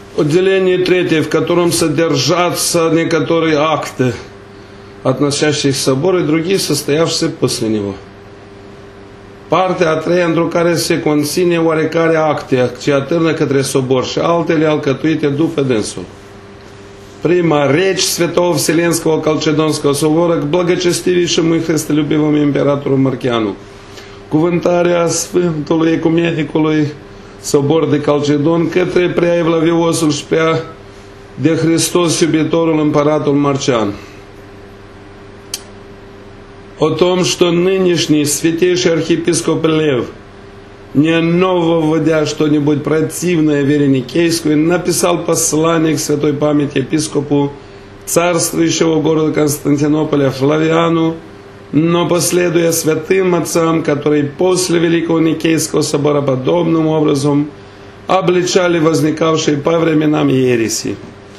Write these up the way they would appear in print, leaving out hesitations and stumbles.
Отделение третье, в котором содержатся некоторые акты, относящиеся к собору, и другие, soстоявшиеся после него. Partea a treia, într-o care se conține oarecare acte ce atârnă către sobor și altele alcătuite după dânsul. Prima, речь Святого Вселенского Calcedonского собора к благочестивейшему и христолюбивому императору Маркиану. Cuvântarea Sfântului Ecumenicului Sobor de Calcedon către prea evlaviosul și prea de Hristos iubitorul împăratul Marcian. О том, что нынешний святейший архиепископ Лев, не нововводя что-нибудь противное вере Никейскую, написал послание к святой памяти епископу царствующего города Константинополя Флавиану, но последуя святым отцам, которые после Великого Никейского собора подобным образом обличали возникавшие по временам ереси.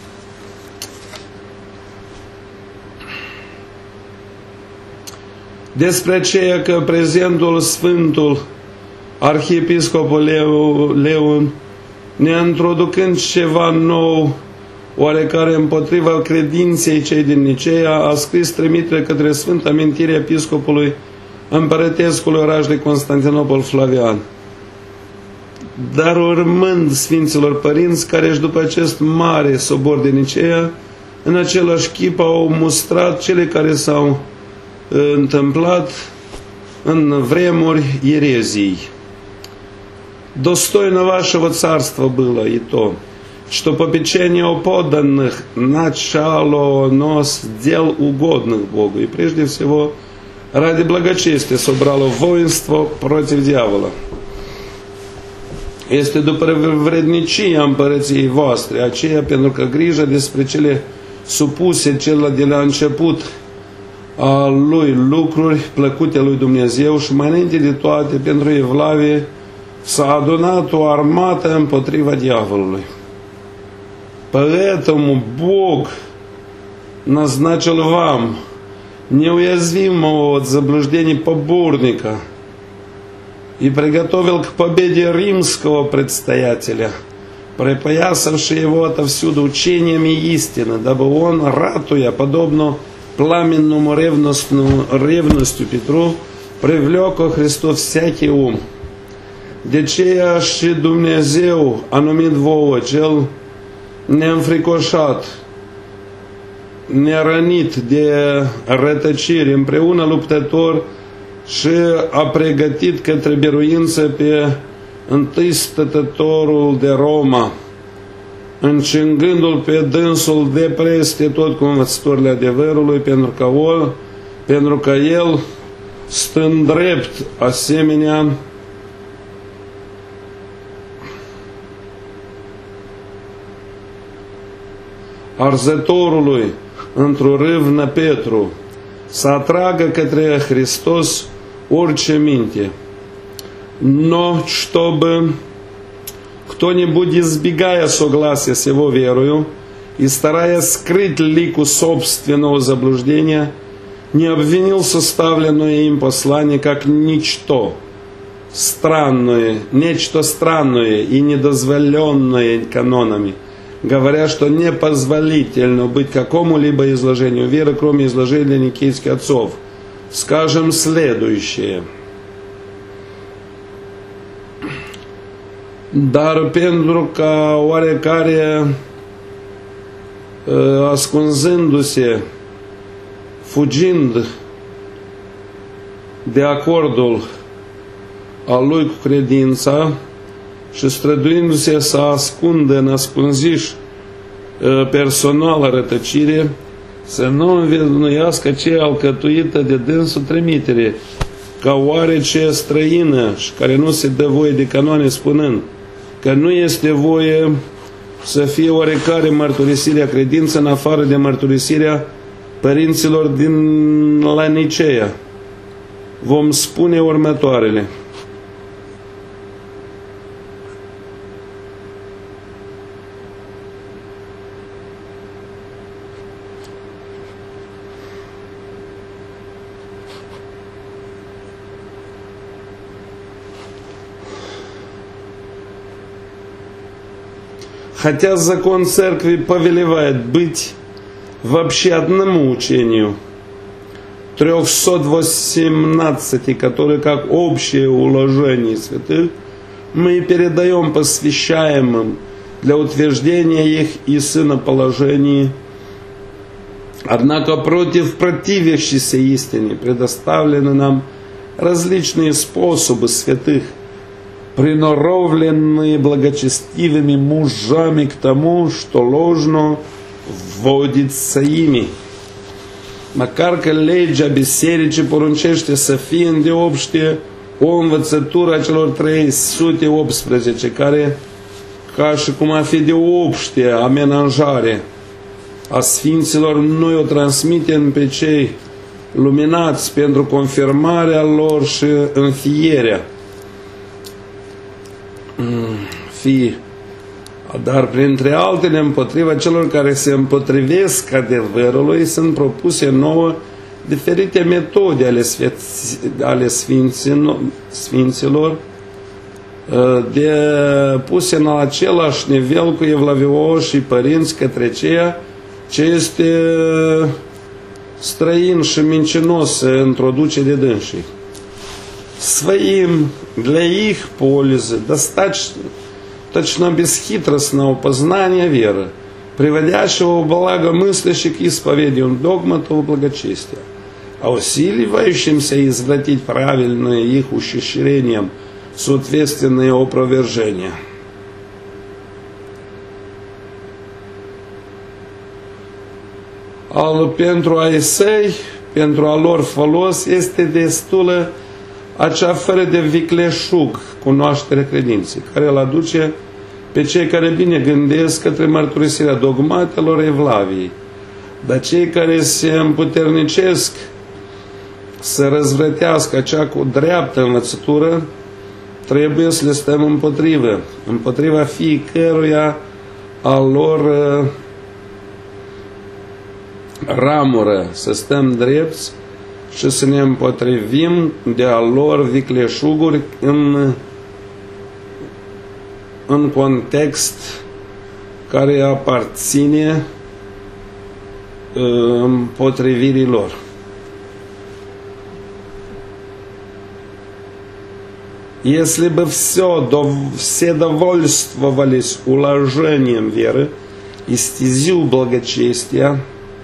Despre aceea că prezentul Sfântul Arhiepiscopul Leon, neintroducând ceva nou, oarecare împotriva credinței cei din Nicea, a scris trimitere către Sfânta Amintire Episcopului Împărătescului oraș de Constantinopol Flavian. Dar urmând Sfinților Părinți, care și după acest mare sobor de Nicea, în același chip au mustrat cele care s-au întâmplat în vremuri ерезий. Достойно вашего царства было и то, что попечение о подданных начало нос дел угодных Богу, и прежде всего ради благочестия собрало воинство против дьявола. Este după vrednicia împărăției voastre, aceea pentru că grija despre cele supuse celor de la început a lui lucruri plăcute lui Dumnezeu și mai înainte de toate pentru evlavie s-a adunat o armată împotriva diavolului. Поэтому Бог назначил вам неуязвимого от заблуждений поборника и приготовил к победе римского предстоятеля, припоясавший его отовсюду учениями истины, дабы он, ратуя, подобно пламенному ревностью Петру, привлек о Христос всякий ум. De aceea și Dumnezeu a numit vouă cel neînfricoșat, nerănit de rătăciri, împreună luptător, și a pregătit către biruință pe întâi stătătorul de Roma, încingându-l pe dânsul de preste tot cu învățătorile adevărului, pentru că el, stând drept asemenea arzătorului într-o râvnă Petru, să atragă către Hristos orice minte. Но чтобы кто-нибудь, избегая согласия с его верою и стараясь скрыть лику собственного заблуждения, не обвинил составленное им послание как нечто странное и недозволенное канонами, говоря, что непозволительно быть какому-либо изложению веры, кроме изложения никейских отцов. Скажем следующее. Dar pentru ca oarecare, ascunzându-se, fugind de acordul al lui cu credința și străduindu-se să ascundă în ascunziș personală rătăcire, să nu învinuiască ce alcătuită de dânsul trimitere, ca oarece străină și care nu se dă voie de canoane, spunând că nu este voie să fie oarecare mărturisire a credinței în afară de mărturisirea părinților din la Nicea. Vom spune următoarele. Хотя закон церкви повелевает быть вообще одному учению, 318, которые как общее уложение святых, мы передаем посвящаемым для утверждения их и сыноположений. Однако против противящейся истине предоставлены нам различные способы святых, приноровленные благочестивыми мужами к тому, что ложно вводится ими. Макар că legea bisericii poruncește să fie îndeopște o învățătură a celor 318, care, ca și cum a fi de obște amenajare a sfinților, noi o transmitem pe cei luminați pentru confirmarea lor și înfierea. Dar printre altele, împotriva celor care se împotrivesc adevărului, sunt propuse nouă diferite metode ale sfinților, de puse în același nivel cu evlavioși și părinți către ceea ce este străin și mincinos se introduce de dânsii. Своим для их пользы достаточно бесхитростного познания веры, приводящего в благо мыслящих к исповедию догматов благочестия, а усиливающимся извратить правильное их ухищрением соответственные опровержения. Pentru ai săi, pentru a lor folos, este destulă acea fără de vicleșug cunoaștere credinței, care îl aduce pe cei care bine gândesc către mărturisirea dogmatelor evlaviei. Dar cei care se împuternicesc să răzvrătească acea cu dreaptă învățătură, trebuie să le stăm împotriva fiecăruia a lor ramură, să stăm drepți și să ne împotrivim de a lor vicleșuguri în context care aparține împotrivirii lor. Если бы все довольствовались уложением веры и стезю благочестия,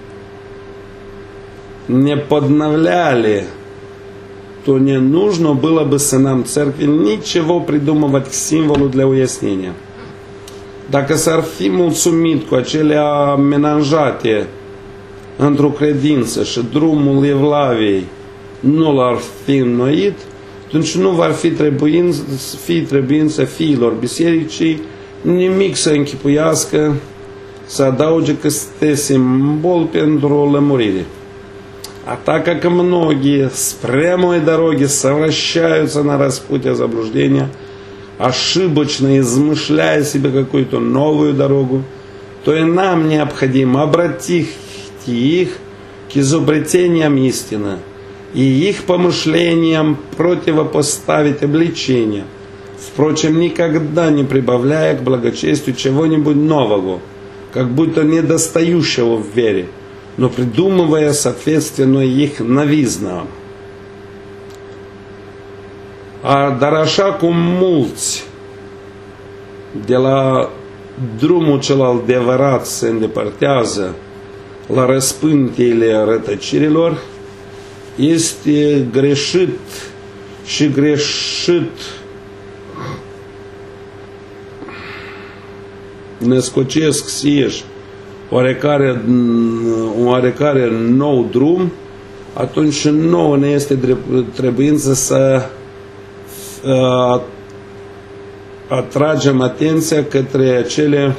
не подновляли, то не нужно было бы сынам церкви ничего придумывать к символу для уяснения. Dacă s-ar fi mulțumit cu acele amenajate într-o credință și drumul evlaviei nu l-ar fi înnoit, atunci nu va fi trebuință fiilor bisericii nimic să închipuiască, să adauge că este simbol pentru lămurire. А так как многие с прямой дороги совращаются на распутье заблуждения, ошибочно измышляя себе какую-то новую дорогу, то и нам необходимо обратить их к изобретениям истины и их помышлениям противопоставить обличение, впрочем, никогда не прибавляя к благочестию чего-нибудь нового, как будто недостающего в вере, но придумывая соответственно их новизна. Dar așa cum mulți de la drumul cel adevărat se îndepărtează la răspântiile rătăcirilor, este greșit și greșit ne scocesc sieși oarecare nou drum, atunci nouă ne este trebuință să atragem atenția către acele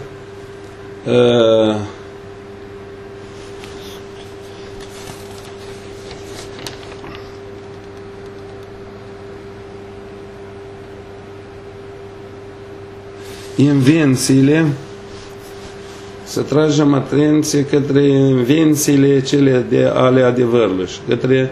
invențiile, să tragem atenție către invențiile cele ale adevărului și către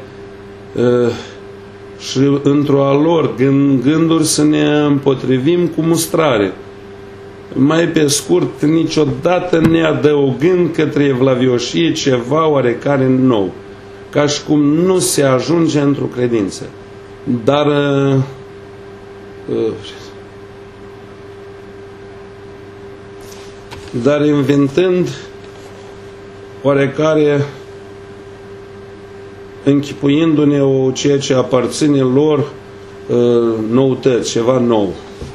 și într-o a lor gânduri să ne împotrivim cu mustrare. mai pe scurt, niciodată neadăugând către evlavioșie ceva oarecare nou, ca și cum nu se ajunge într-o credință, dar inventând oarecare, închipuindu-ne ceea ce aparține lor, noutăți, ceva nou.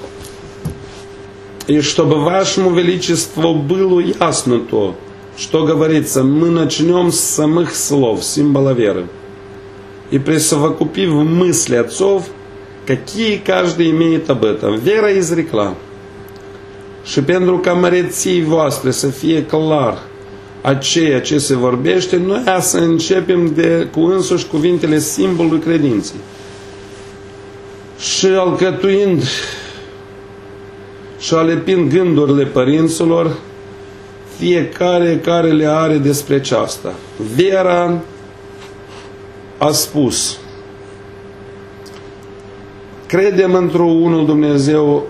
И чтобы вашему величеству было ясно то, что говорится, мы начнем с самых слов, символа веры, и присовокупив мысли отцов, какие каждый imеет об этом. Вера изрекла. Și pentru ca măreții voastre să fie clar a ceea ce se vorbește, noi să începem cu însuși cuvintele simbolului credinței. Și alcătuind și alepind gândurile părinților, fiecare care le are despre aceasta. Vera a spus: credem într-unul Dumnezeu,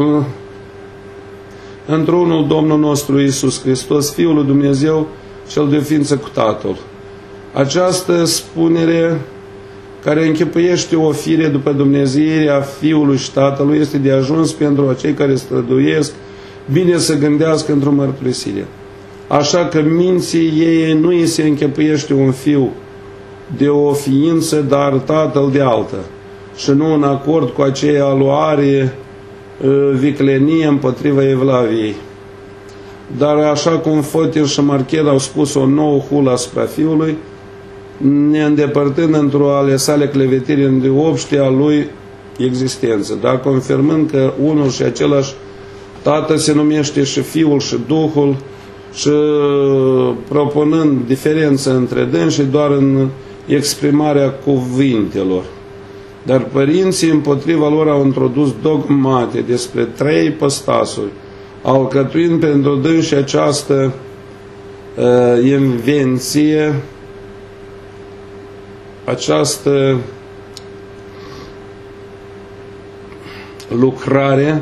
într-unul Domnul nostru Iisus Hristos, Fiul lui Dumnezeu, cel de ființă cu Tatăl. Această spunere, care închipuiește o fire după dumnezeirea Fiului și Tatălui, este de ajuns pentru acei care străduiesc bine să gândească într-o mărturisire. Așa că minții ei nu îi se închipuiește un fiu de o ființă, dar Tatăl de altă, și nu în acord cu aceea luare viclenie împotriva evlaviei. Dar așa cum Fotir și Marchet au spus o nouă hulă asupra Fiului, ne îndepărtând într-o ale sale clevetiri îndeopște a lui existență, dar confirmând că unul și același Tată se numește și Fiul și Duhul, și propunând diferență între dânsi doar în exprimarea cuvintelor. Dar părinții împotriva lor au introdus dogmate despre trei ipostasuri, alcătuind pentru dânsi această invenție, această lucrare,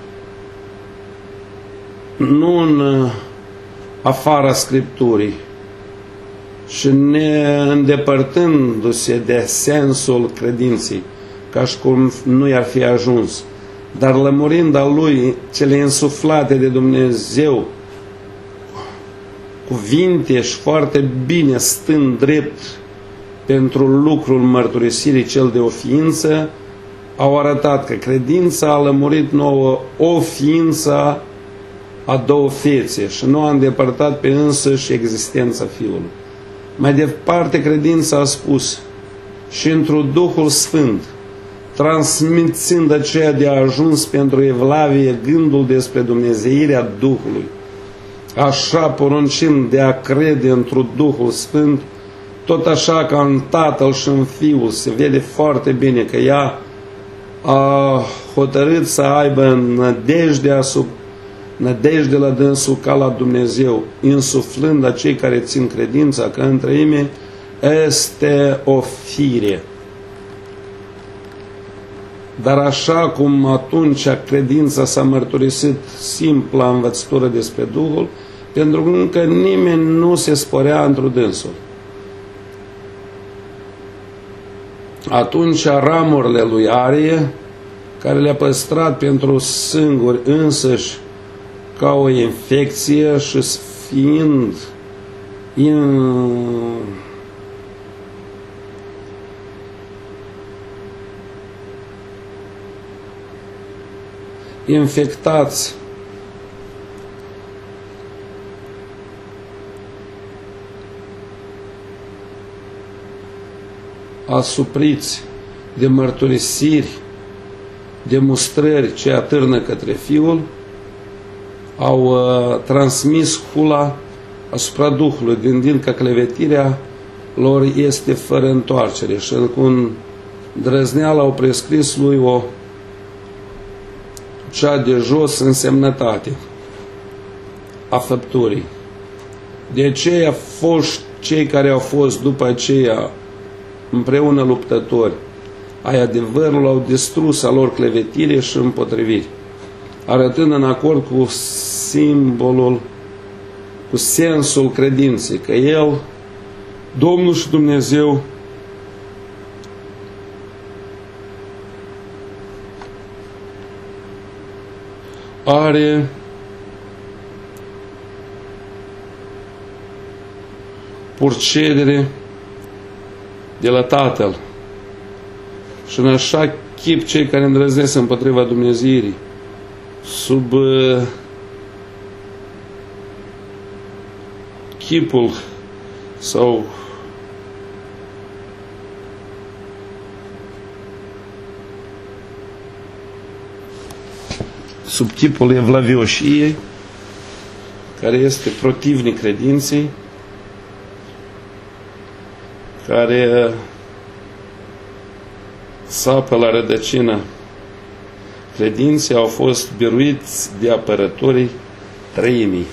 nu în afara Scripturii, și neîndepărtându-se de sensul credinței, ca și cum nu i-ar fi ajuns, dar lămurind a lui cele însuflate de Dumnezeu, cuvinte și foarte bine stând drept pentru lucrul mărturisirii cel de o ființă, au arătat că credința a lămurit nouă o ființă a două fețe și nu a îndepărtat pe însăși existența Fiului. Mai departe, credința a spus: și într-un Duhul Sfânt, transmițând aceea de ajuns pentru evlavie gândul despre dumnezeirea Duhului, așa poruncim de a crede într-un Duhul Sfânt, tot așa ca în Tatăl și în Fiul se vede foarte bine că ea a hotărât să aibă nădejde la dânsul ca la Dumnezeu, insuflând a cei care țin credința că în treime este o fire. Dar așa cum atunci credința s-a mărturisit simpla învățătură despre Duhul, pentru că încă nimeni nu se sporea într-o dânsul. Atunci ramurile lui Arie, care le-a păstrat pentru singuri însăși ca o infecție și fiind infectați asupriți de mărturisiri, de mustrări ce atârnă către Fiul, au transmis hula asupra Duhului, gândind că clevetirea lor este fără întoarcere, și cu îndrăzneală au prescris lui cea de jos însemnătate a făpturii. De aceea cei care au fost după aceea împreună luptători ai adevărului au distrus a lor clevetire și împotriviri. arătând în acord cu simbolul, cu sensul credinței, că El, Domnul și Dumnezeu, are purcedere de la Tatăl. Și în așa chip cei care îndrăznesc împotriva Dumnezeirii, sub chipul sau sub chipul evlavioșiei, care este protivnic credinței, care sapă la rădăcină credinței, au fost biruiți de apărătorii treimii.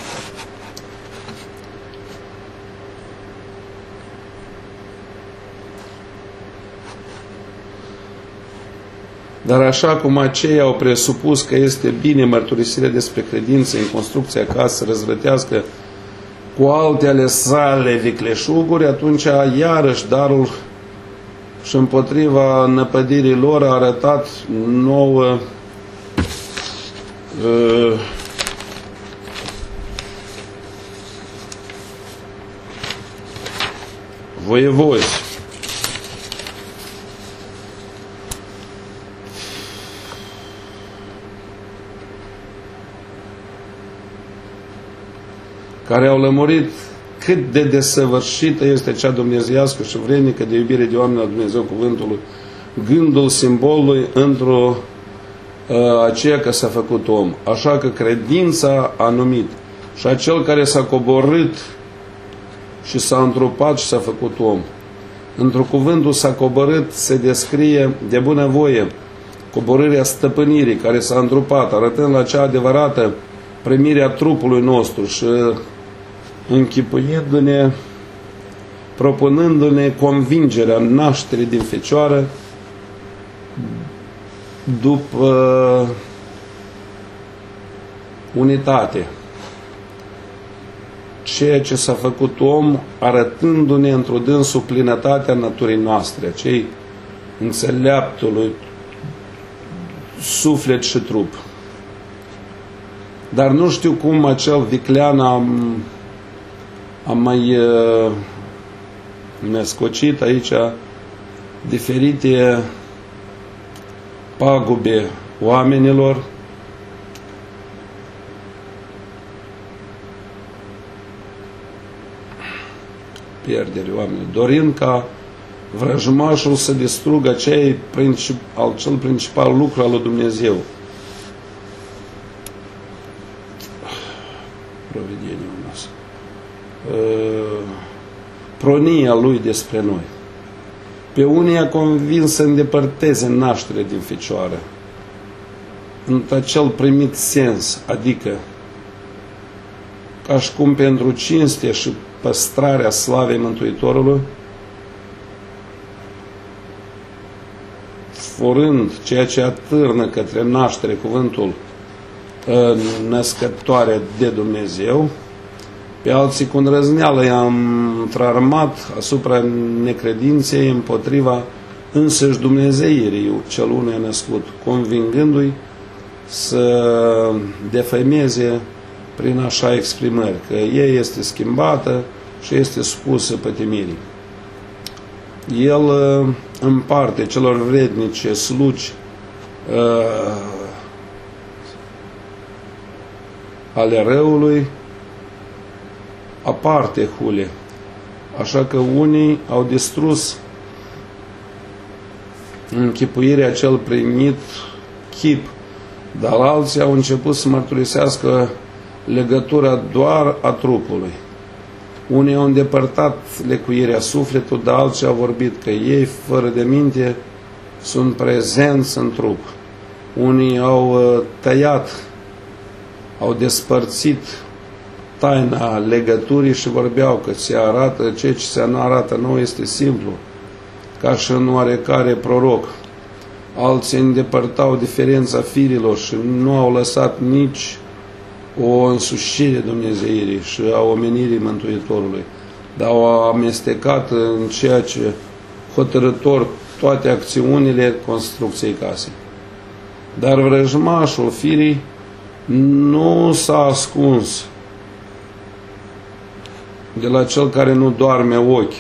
Dar așa cum aceia au presupus că este bine mărturisirea despre credință în construcția ca să răzvrătească cu alte ale sale vicleșuguri, atunci iarăși darul și împotriva năpădirii lor a arătat nouă voievozi. Care au lămurit cât de desăvârșită este cea dumnezeiască și vrednică de iubire de oameni la Dumnezeu cuvântului, gândul simbolului într-o aceea că s-a făcut om. Așa că credința a numit și acel care s-a coborât și s-a întrupat și s-a făcut om. Într-o cuvântul s-a coborât se descrie de bunăvoie coborârea stăpânirii care s-a întrupat, arătând la cea adevărată primirea trupului nostru și închipuindu-ne, propunându-ne convingerea nașterii din fecioară după unitate. Ceea ce s-a făcut om, arătându-ne într-o dânsul plinătatea naturii noastre, acei înțeleaptului suflet și trup. Dar nu știu cum acel viclean am mai născocit aici diferite pagube oamenilor, pierderi oamenilor, dorind ca vrăjmașul să distrugă cel principal lucru al lui Dumnezeu. Provideniul nostru. Pronia lui despre noi. Pe unii a convins să îndepărteze nașterea din fecioară în acel primit sens, adică ca și cum pentru cinste și păstrarea slavei Mântuitorului, furând ceea ce atârnă către naștere cuvântul născătoare de Dumnezeu, pe alții cu îndrăzneală i-am trarmat asupra necredinței împotriva însăși Dumnezeirii cel unui născut, convingându-i să defăimeze prin așa exprimări, că ea este schimbată și este supusă pătimirii. El împarte celor vrednice slugi ale răului aparte hule. Așa că unii au distrus închipuirea cel primit chip, dar alții au început să mărturisească legătura doar a trupului. Unii au îndepărtat lecuirea sufletului, dar alții au vorbit că ei, fără de minte, sunt prezenți în trup. Unii au tăiat, au despărțit taina legăturii și vorbeau că se arată, ceea ce se arată nou este simplu, ca și în oarecare proroc. alții îndepărtau diferența firilor și nu au lăsat nici o însușire dumnezeirii și a omenirii Mântuitorului, dar au amestecat în ceea ce hotărător toate acțiunile construcției casei. Dar vrăjmașul firii nu s-a ascuns de la cel care nu doarme ochi.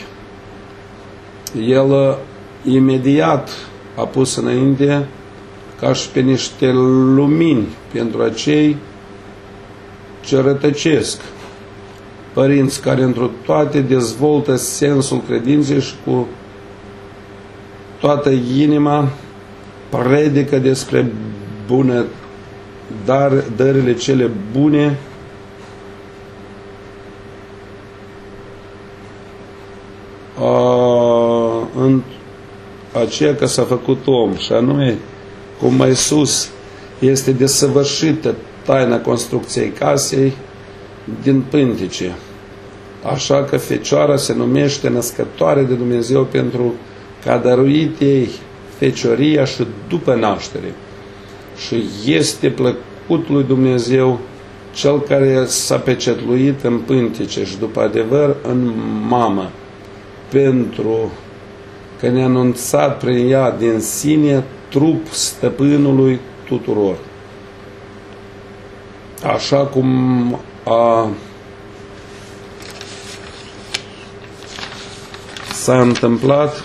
El imediat a pus înainte ca și pe niște lumini pentru acei ce rătăcesc, părinți care într-o toate dezvoltă sensul credinței și cu toată inima predică despre bune dările cele bune în aceea că s-a făcut om, și anume cum mai sus este desăvârșită taina construcției casei din pântice. Așa că Fecioara se numește născătoare de Dumnezeu pentru că a dăruit ei fecioria și după naștere. Și este plăcut lui Dumnezeu cel care s-a pecetluit în pântice și după adevăr în mamă, pentru că ne-a anunțat prin ea din sine trup stăpânului tuturor. Așa cum s-a întâmplat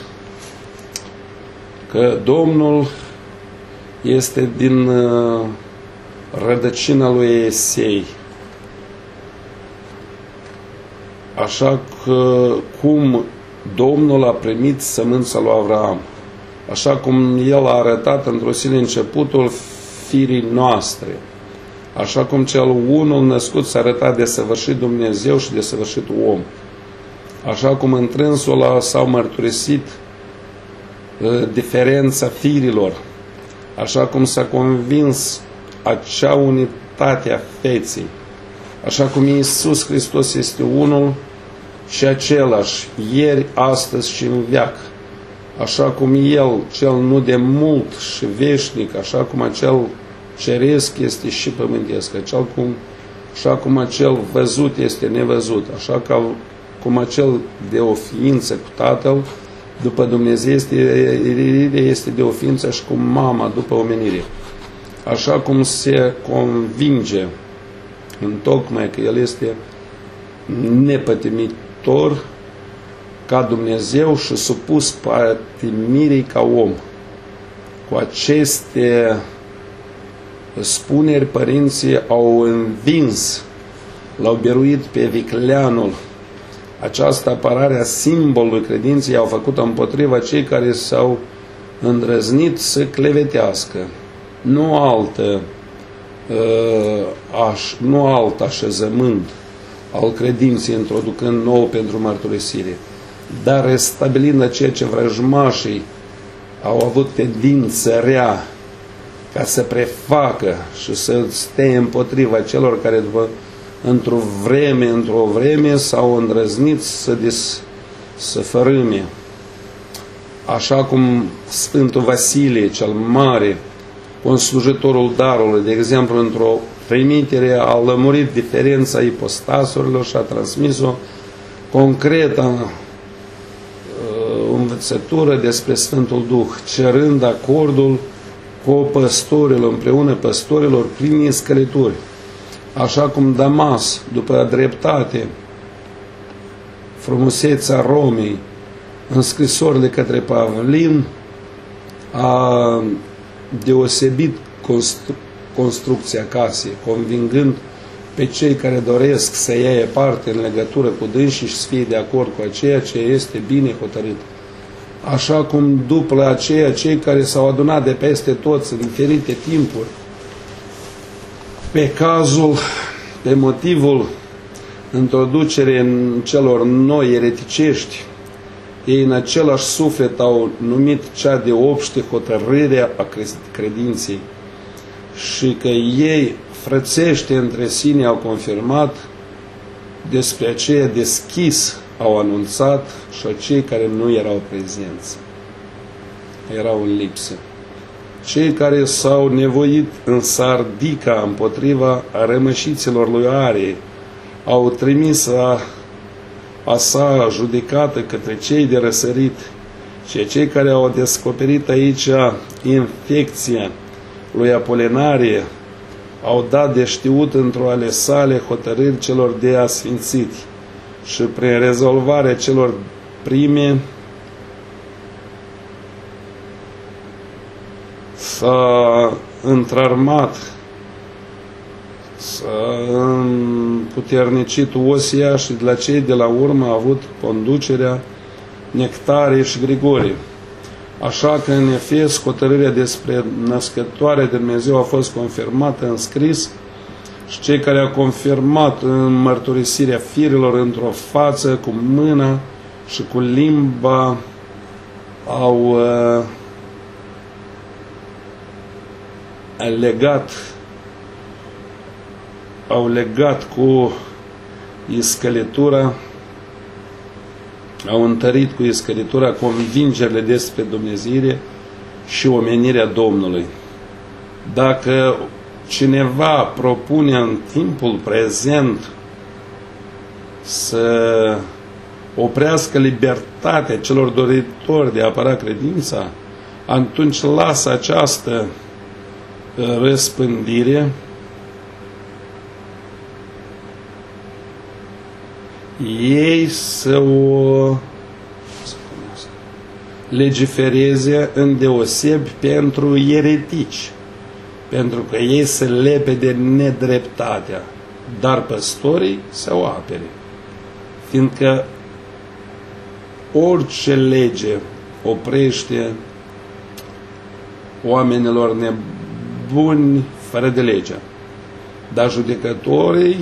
că Domnul este din rădăcina lui Esei. Așa că cum Domnul a primit sămânța lui Avraam, așa cum El a arătat într-o sine începutul firii noastre, așa cum cel unul născut s-a arătat desăvârșit Dumnezeu și desăvârșit om, așa cum întrânsul s-au mărturisit diferența firilor, așa cum s-a convins acea unitate a feței, așa cum Iisus Hristos este unul și același, ieri, astăzi și în veac, așa cum El, cel nu de mult și veșnic, așa cum acel ceresc este și pământesc, așa cum acel văzut este nevăzut, așa cum acel de o ființă cu Tatăl, după Dumnezeu este de o ființă și cu mama după omenire. Așa cum se convinge întocmai că El este nepătimitor ca Dumnezeu și supus pătimirii ca om. Cu aceste spuneri, părinții au învins, l-au biruit pe vicleanul. Această apărare a simbolului credinței au făcut-o împotriva cei care s-au îndrăznit să clevetească. Nu alt așezământ al credinței introducând nou pentru mărturisire, dar restabilind ceea ce vrăjmașii au avut tendință rea ca să prefacă și să stea împotriva celor care într-o vreme s-au îndrăznit să fărâme. Așa cum Sfântul Vasilie cel Mare, conslujitorul darului, de exemplu, într-o trimitere a lămurit diferența ipostasurilor și a transmis-o concretă învățătură despre Sfântul Duh, cerând acordul cu păstorilor, împreună păstorilor prin scărituri. Așa cum Damas, după dreptate, frumusețea Romei, în scrisorile către Pavlin, a deosebit construcția casei, convingând pe cei care doresc să ia parte în legătură cu dânsii și să fie de acord cu aceea ce este bine hotărât. Așa cum după aceea cei care s-au adunat de peste toți în diferite timpuri, pe motivul introducerii în celor noi ereticești, ei în același suflet au numit cea de obște hotărâre a credinței și că ei frățește între sine au confirmat, despre aceea deschis au anunțat și cei care nu erau prezenți, erau în lipsă. cei care s-au nevoit în Sardica împotriva rămășiților lui Arie, au trimis a sa judecată către cei de răsărit și cei care au descoperit aici infecția lui Apolinarie au dat de știut într-o ale sale hotărâri celor de asfințit și prin rezolvarea celor prime s-a întrarmat, s-a împuternicit Osia și de la cei de la urmă a avut conducerea Nectarie și Grigorie. Așa că în Efes hotărârea despre născătoarea de Dumnezeu a fost confirmată în scris și cei care au confirmat în mărturisirea firilor într-o față cu mâna și cu limba au legat cu iscălitura, au întărit cu iscălitura convingerile despre Dumnezeire și omenirea Domnului. Dacă cineva propune în timpul prezent să oprească libertatea celor doritori de a apăra credința, atunci lasă această răspândire ei să o legifereze îndeosebi pentru eretici, pentru că ei se lepe de nedreptatea, dar păstorii să o apere, fiindcă orice lege oprește oamenilor nebuni fără de legea, dar judecătorii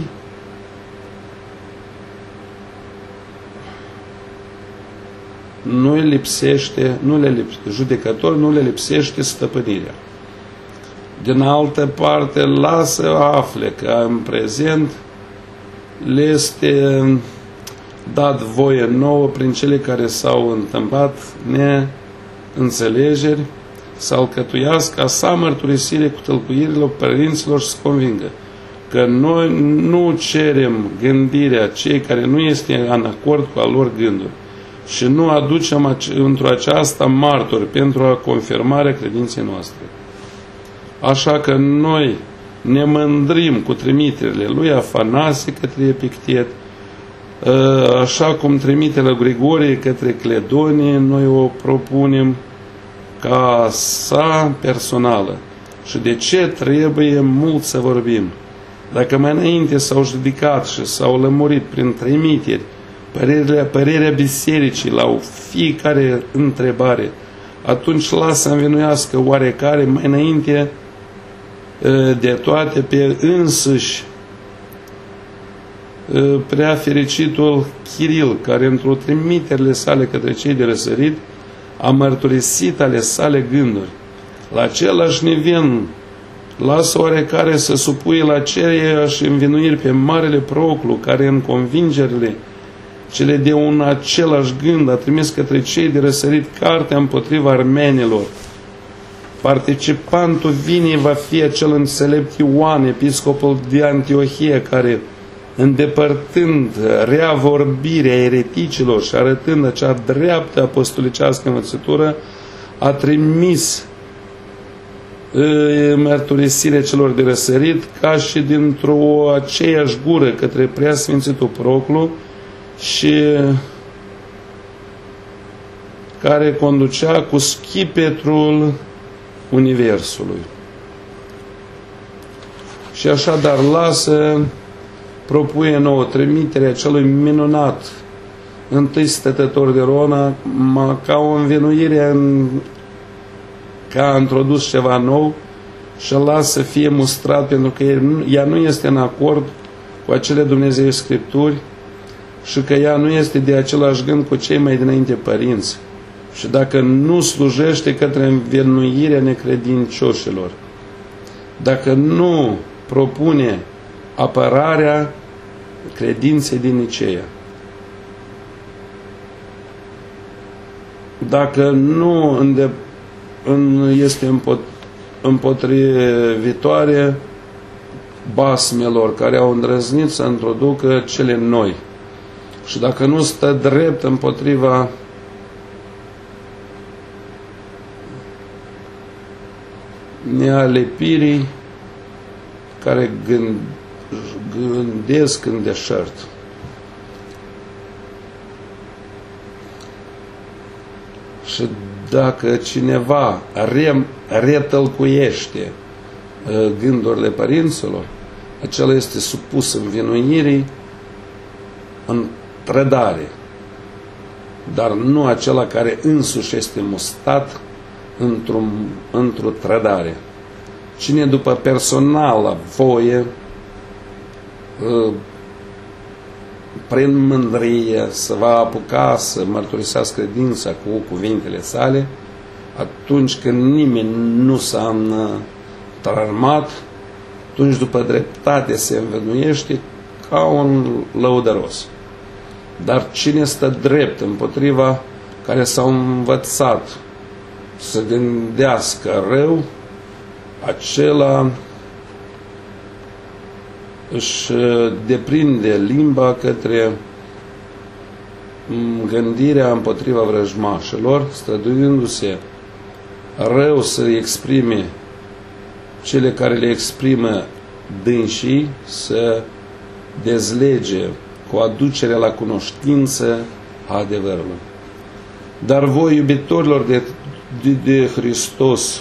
judecători nu le lipsește stăpânirea. Din altă parte, lasă afle că în prezent le este dat voie nouă prin cele care s-au întâmplat neînțelegeri să alcătuiască a sa mărturisire cu tălcuirile părinților și să convingă că noi nu cerem gândirea cei care nu este în acord cu a lor gânduri și nu aducem într-o aceasta martori pentru a confirmarea credinței noastre. Așa că noi ne mândrim cu trimiterile lui Afanasie către Epictet, așa cum trimiterea Grigorie către Cledonie, noi o propunem ca sa personală. Și de ce trebuie mult să vorbim? Dacă mai înainte s-au judecat și s-au lămurit prin trimiteri părerea bisericii la fiecare întrebare, atunci lasă învinuiască oarecare mai înainte de toate pe însuși prea fericitul Chiril, care într-o trimiterile sale către cei de răsărit a mărturisit ale sale gânduri. La același nivel lasă oarecare să supui la aceeași învinuiri pe marele Proclu, care în convingerile cele de un același gând a trimis către cei de răsărit cartea împotriva armenilor. Participantul vinii va fi acel înțelept Ioan, episcopul de Antiohia, care, îndepărtând rea vorbirea ereticilor și arătând acea dreaptă apostolicească învățătură, a trimis mărturisirea celor de răsărit ca și dintr-o aceeași gură către preasfințitul Proclu și care conducea cu schipetrul Universului. Și așadar lasă propune nouă trimiterea celui minunat întâi stătător de Rona ca o învinuire că a introdus ceva nou și lasă să fie mustrat pentru că ea nu este în acord cu acele Dumnezeu Scripturi și că ea nu este de același gând cu cei mai dinainte părinți și dacă nu slujește către învinuirea necredincioșilor, dacă nu propune apărarea credinței din Niceea, dacă nu este împotrivitoare basmelor care au îndrăznit să introducă cele noi. Și dacă nu stă drept împotriva nealepirii care gândesc în deșert. Și dacă cineva retălcuiește gândurile părinților, acela este supus învinuirii, în trădare, dar nu acela care însuși este mustat într-o trădare. Cine după personală voie, prin mândrie, să va apuca să mărturisească credința cu cuvintele sale, atunci când nimeni nu s-a întrarmat, atunci după dreptate se învinuiește ca un lăudăros. Dar cine stă drept împotriva care s-au învățat să gândească rău, acela își deprinde limba către gândirea împotriva vrăjmașilor, străduindu-se rău să exprime cele care le exprimă dânsii, să dezlege cu aducerea la cunoștință a adevărului. Dar voi, iubitorilor de Hristos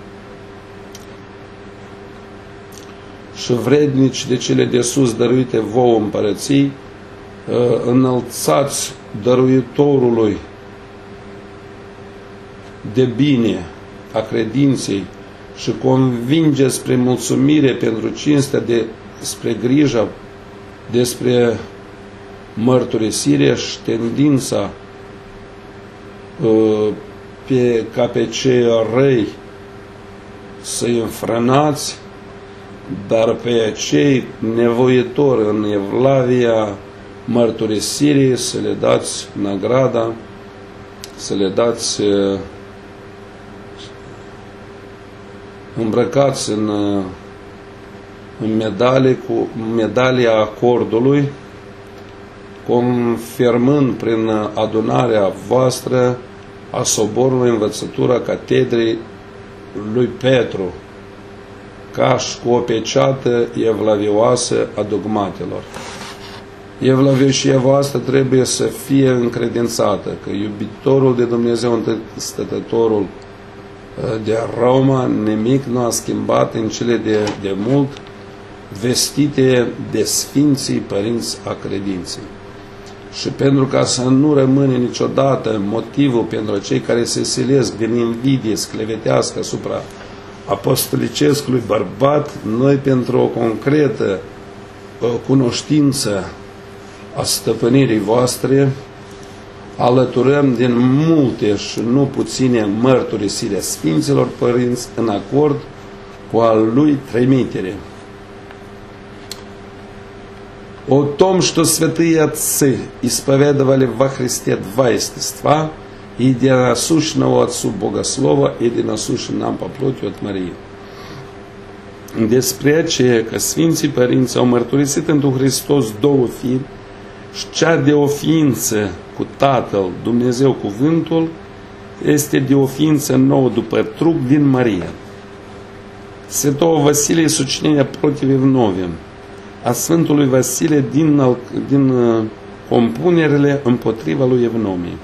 și vrednici de cele de sus dăruite vouă împărății, înălțați dăruitorului de bine a credinței și convingeți spre mulțumire pentru cinstea spre grija despre mărturisire și tendința ca pe cei răi să-i înfrânați, dar pe cei nevoitori în evlavia mărturisirii să le dați nagrada, să le dați îmbrăcați în medalia acordului, confirmând prin adunarea voastră a soborului învățătura catedrei lui Petru, ca și cu o peceată evlavioasă a dogmatelor. Evlavioșia voastră trebuie să fie încredințată, că iubitorul de Dumnezeu, stătătorul de Roma, nimic nu a schimbat în cele de mult vestite de Sfinții Părinți a credinței. Și pentru ca să nu rămâne niciodată motivul pentru cei care se silesc din invidie să clevetească asupra apostolicescului bărbat, noi pentru o concretă cunoștință a stăpânirii voastre alăturăm din multe și nu puține mărturisiri a Sfinților Părinți în acord cu al lui trimitere. О том, что святые отцы исповедовали во Христе два естества, единосущного Отцу Богослова и единосущим нам по плоти от Марии. Despre aceea că Sfinții Părinți au mărturisit întru Hristos două firi și cea de o ființă cu Tatăl, Dumnezeu Cuvântul, este de o ființă nouă după trup din Maria. Святого Василия сочинения против Евновия, a Sfântului Vasile din compunerile împotriva lui Evnomie.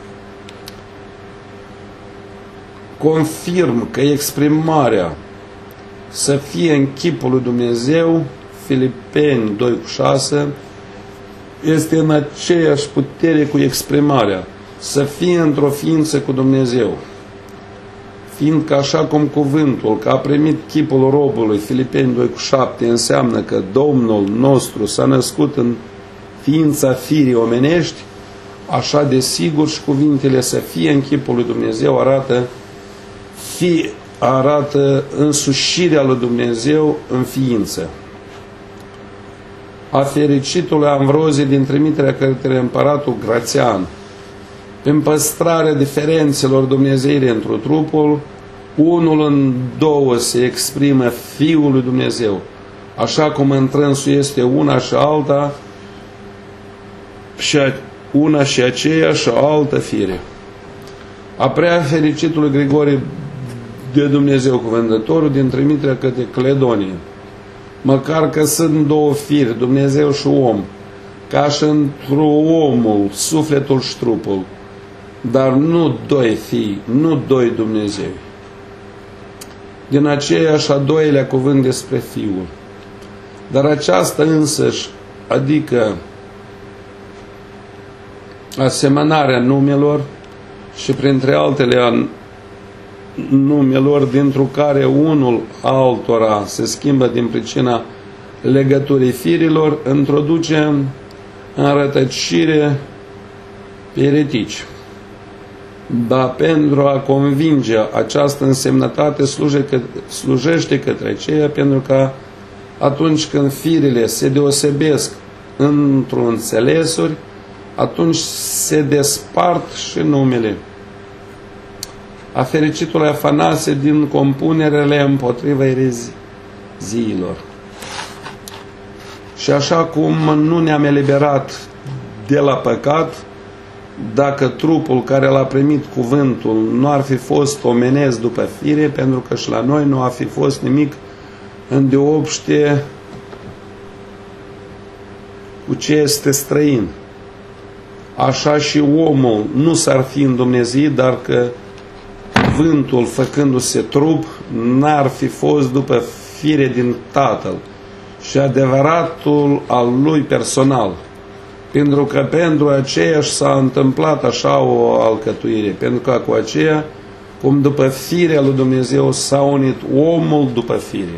Confirm că exprimarea să fie în chipul lui Dumnezeu, Filipeni 2:6, este în aceeași putere cu exprimarea să fie într-o ființă cu Dumnezeu. Fiindcă așa cum cuvântul că a primit chipul robului, Filipeni 2:7, înseamnă că Domnul nostru s-a născut în ființa firii omenești, așa de sigur și cuvintele să fie în chipul lui Dumnezeu arată însușirea lui Dumnezeu în ființă. A fericitului Ambrozie din trimiterea către împăratul Grațian, în păstrarea diferențelor dumnezeire într-un trupul, unul în două se exprimă Fiul lui Dumnezeu, așa cum întrânsul este una și alta, și una și aceeași altă fire. A prea fericitului Grigorie de Dumnezeu Cuvântătorul din trimiterea către Cledonie, măcar că sunt două firi, Dumnezeu și om, ca și într-o omul, sufletul și trupul, dar nu doi fii, nu doi Dumnezeu. Din aceeași a doilea cuvânt despre Fiul. Dar aceasta însăși, adică asemănarea numelor și printre altele a numelor, dintr-o care unul altora se schimbă din pricina legăturii firilor, introduce în rătăcire pe eretici. Dar pentru a convinge această însemnătate slujește către aceea, pentru că atunci când firile se deosebesc într-o înțelesuri, atunci se despart și numele. A fericitului Afanasie din compunerele împotriva ereziilor. Și așa cum nu ne-am eliberat de la păcat, dacă trupul care l-a primit cuvântul nu ar fi fost omenesc după fire, pentru că și la noi nu ar fi fost nimic îndeopște cu ce este străin. Așa și omul nu s-ar fi îndumnezit, dar că cuvântul, făcându-se trup, n-ar fi fost după fire din Tatăl și adevăratul al lui personal. Pentru că pentru aceea s-a întâmplat așa o alcătuire, pentru că cu aceea, cum după firea lui Dumnezeu s-a unit omul după fire.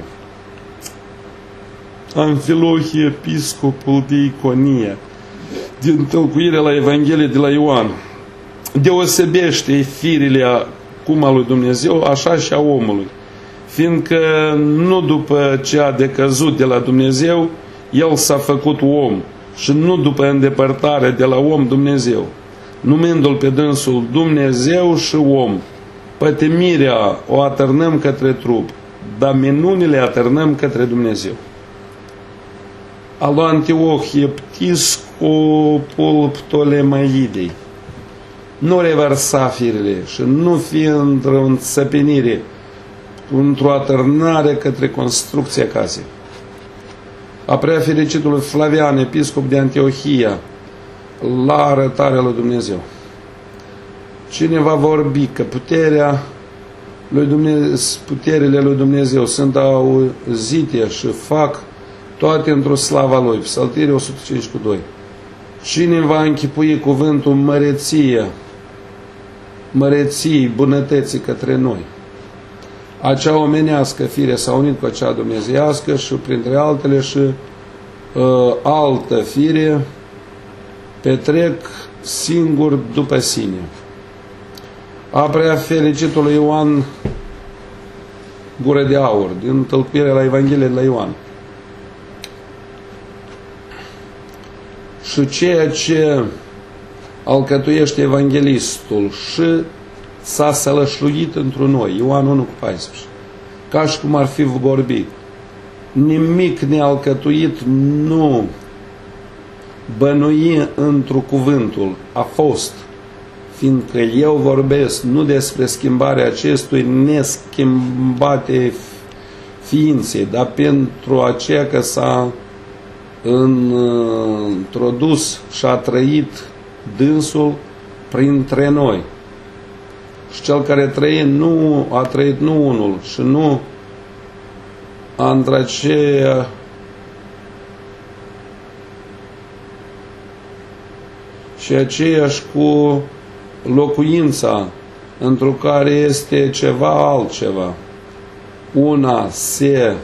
Amfilohie, episcopul de Iconia, din tălcuirea la Evanghelie de la Ioan, deosebește firile cum a lui Dumnezeu, așa și a omului, fiindcă nu după ce a decăzut de la Dumnezeu, el s-a făcut om, și nu după îndepărtare de la om Dumnezeu, numindu-l pe dânsul Dumnezeu și om. Pătimirea o atârnăm către trup, dar minunile atârnăm către Dumnezeu. Al lui Antioch, episcopul Ptolemaidei, nu reversa firile și nu fi într-o înțăpenire, într-o atârnare către construcția casei. A prea fericitului Flavian, episcop de Antiohia, la arătarea lui Dumnezeu. Cine va vorbi că puterile lui Dumnezeu sunt auzite și fac toate într-o slava lui. Psaltire 152. Cine va închipui cuvântul măreției, bunătății către noi? Acea omenească fire s-a unit cu acea dumnezeiască și printre altele și altă fire petrec singur după sine. A prea fericitului Ioan Gură de Aur, din tălcuirea la Evanghelie de la Ioan. Și ceea ce alcătuiește evanghelistul și s-a sălășluit într-un noi, Ioan 1,14, ca și cum ar fi vorbit. Nimic nealcătuit nu bănui într-un cuvântul, a fost, fiindcă eu vorbesc nu despre schimbarea acestui neschimbate ființe, dar pentru aceea că s-a introdus și a trăit dânsul printre noi. Și cel care a trăit nu unul și nu între aceea și aceeași cu locuința într-o care este ceva altceva. Una se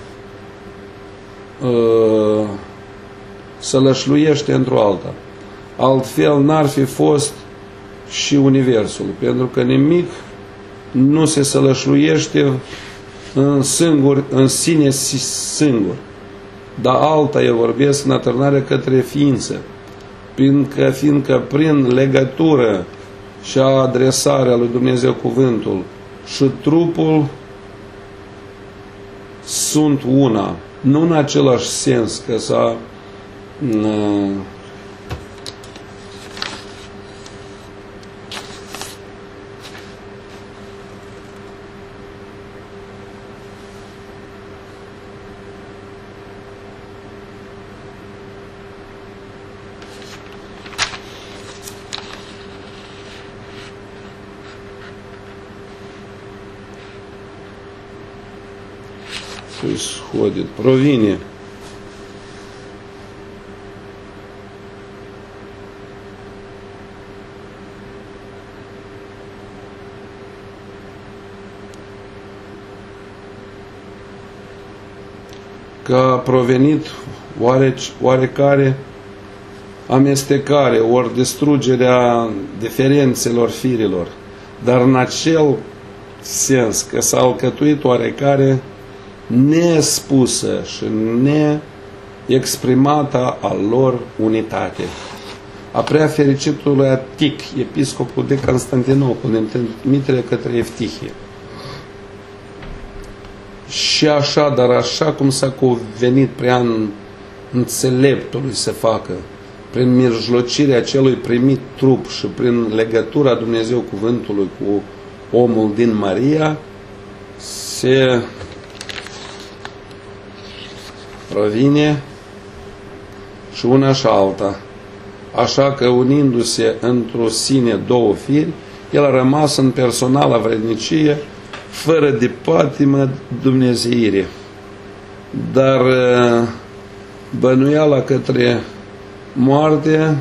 sălășluiește într-o alta. Altfel n-ar fi fost și universul, pentru că nimic nu se sălășluiește în sine singur, dar alta eu vorbesc în atârnare către ființă, fiindcă prin legătură și adresarea lui Dumnezeu cuvântul și trupul sunt una, nu în același sens că s-a происходит, провине. Că a provenit oarecare amestecare, ori distrugerea diferențelor firilor, dar în acel sens că s-a alcătuit oarecare nespusă și neexprimată a lor unitate. A prea fericitului Atic, episcopul de Constantinopol, în trimitere către Eftihie. Și așa, dar așa cum s-a cuvenit prea înțeleptului să facă, prin mijlocirea acelui primit trup și prin legătura Dumnezeu cuvântului cu omul din Maria, se provine și una și alta. Așa că unindu-se într-o sine două firi, el a rămas în personală vrednicie, fără de patimă dumnezeire. Dar bănuiala către moarte,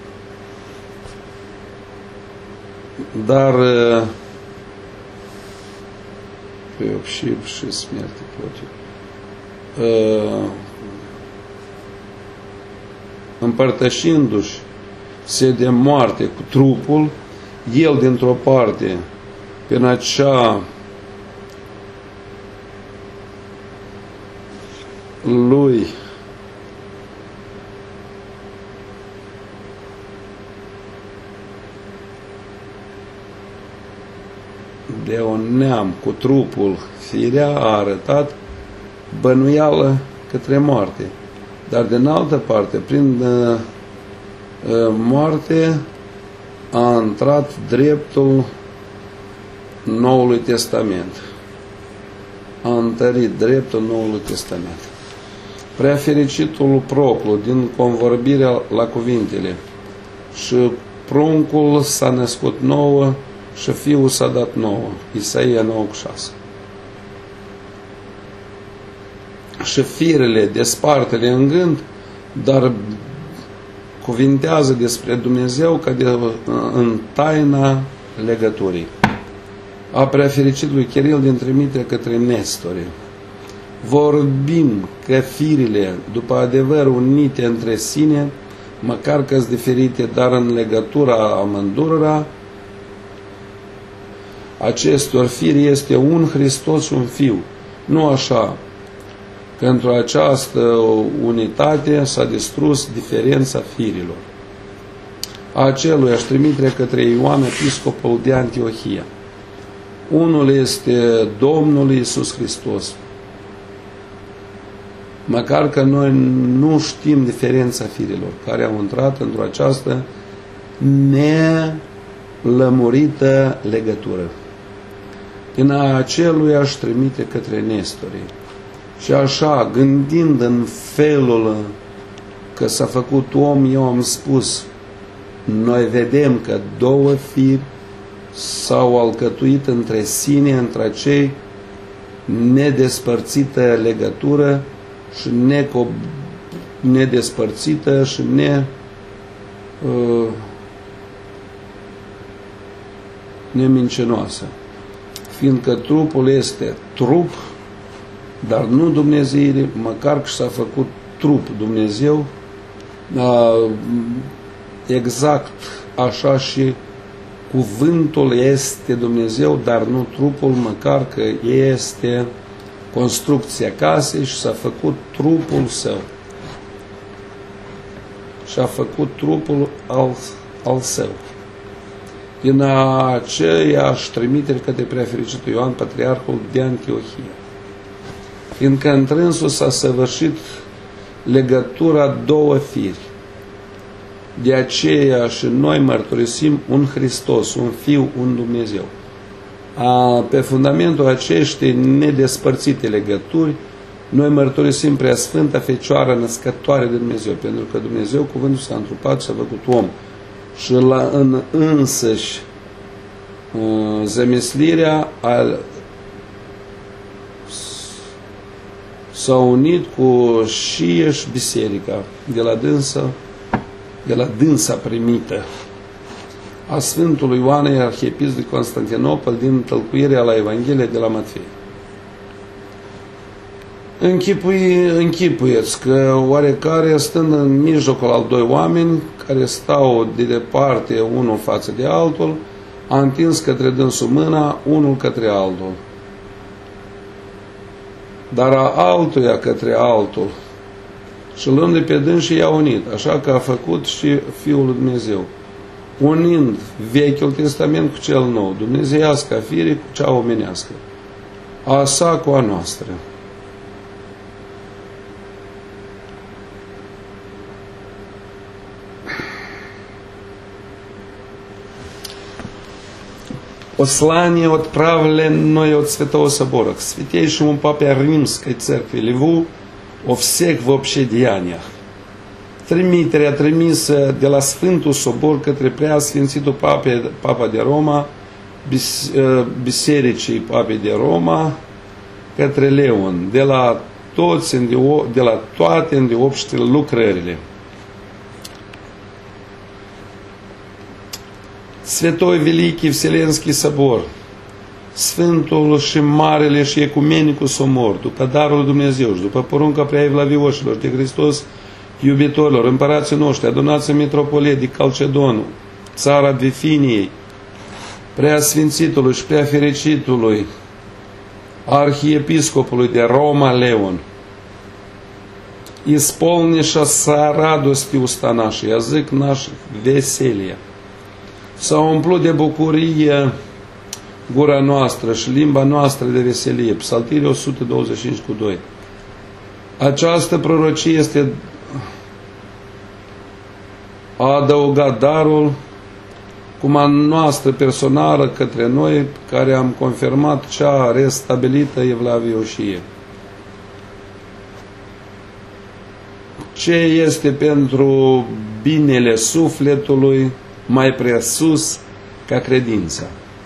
dar și смерти против. Împărtășindu-și se de moarte cu trupul, el dintr-o parte, prin acea lui de un neam cu trupul firea a arătat bănuială către moarte, dar din altă parte, prin moarte a intrat dreptul Noului Testament. A întărit dreptul Noului Testament. Prea fericitul Proclu, din convorbirea la cuvintele, și pruncul s-a născut nouă și fiul s-a dat nouă. Isaia 9:6. Și firele desparte-le în gând, dar cuvintează despre Dumnezeu ca în taina legăturii. A preafericit lui Chiril din trimitere către Nestore. Vorbim că firile, după adevăr unite între sine, măcar că-s diferite, dar în legătura amândurora, acestor firi este un Hristos și un Fiu. Nu așa. Pentru această unitate s-a distrus diferența firilor. Acelui aș trimitere către Ioan, episcopul de Antiohia. Unul este Domnul Iisus Hristos. Măcar că noi nu știm diferența firilor care au intrat într-o această nelămurită legătură. Din acelui aș trimite către Nestorii. Și așa, gândind în felul că s-a făcut om, eu am spus, noi vedem că două firi s-au alcătuit între sine, între acei nedespărțită legătură și nedespărțită și nemincinoasă. Fiindcă trupul este trup, dar nu Dumnezeire, măcar că s-a făcut trup Dumnezeu, exact așa și cuvântul este Dumnezeu, dar nu trupul, măcar că este construcția casei și s-a făcut trupul său. Și a făcut trupul al său. Din aceeași trimitere către preafericitul Ioan, patriarhul de Antiohia. fiindcă întrânsul s-a săvârșit legătura două firi. De aceea și noi mărturisim un Hristos, un Fiu, un Dumnezeu. Pe fundamentul acestei nedespărțite legături, noi mărturisim Preasfânta Fecioară Născătoare de Dumnezeu, pentru că Dumnezeu, cuvântul s-a întrupat și a făcut om. Și în însăși zămislirea s-a unit cu și biserica de la dânsa primită a Sfântului Ioan, arhiepiscop de Constantinopol, din tălcuirea la Evanghelie de la Matfei. Închipuieți că oarecare, stând în mijlocul al doi oameni care stau de departe unul față de altul, a întins către dânsul mâna, unul către altul, dar a altuia către altul, și luând de pe dâns și i-a unit, așa că a făcut și Fiul lui Dumnezeu, unind Vechiul Testament cu cel nou, dumnezeiasca fire cu cea omenească, a sa cu a noastră. Послание, отправленное от Святого Собора к Святейшему Папе Римской Церкви Льву о всех вообще деяниях. Trimiterea trimisă de la Sfântul Sobor către Preasfințitul Papa de Roma, Bisericii Papei de Roma, către Leon, de la toate îndeopște lucrările. Святой Великий Вселенский Собor, Sfântul și Marele și Ecumenicul Somor, după darul lui Dumnezeu și după porunca preaevlavioșilor de Hristos iubitorilor, împărații noștri, adunați în mitropolie de Calcedon, țara Bifiniei, Preasfințitului și Preafericitului Arhiepiscopului de Roma Leon, исполниша со радостью уста наши, язык наш веселья. S-a umplut de bucurie gura noastră și limba noastră de veselie. Psaltirii 125:2. Această prorocie este a adăugat darul cum a noastră personală către noi, care am confirmat cea restabilită evlavioșie. Ce este pentru binele sufletului mai presus ca credința.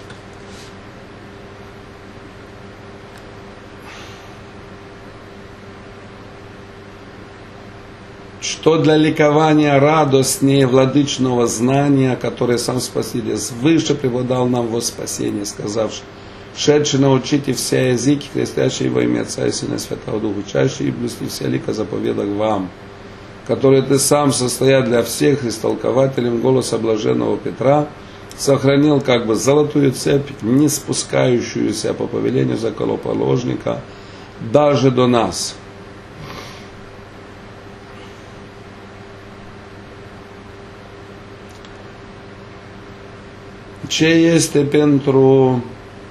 Что для ликования радостнее владычного знания, которое сам Спаситель свыше преподал нам во спасение, сказавши: «Шедши научите все языки, крестящие во имя Отца и Сына и Святого Духа, учащие и блюсти все лика заповедок вам, который ты сам, состоя для всех истолкователем голоса блаженного Петра, сохранил как бы золотую цепь, не спускающуюся по повелению законоположника, даже до нас». Ce este pentru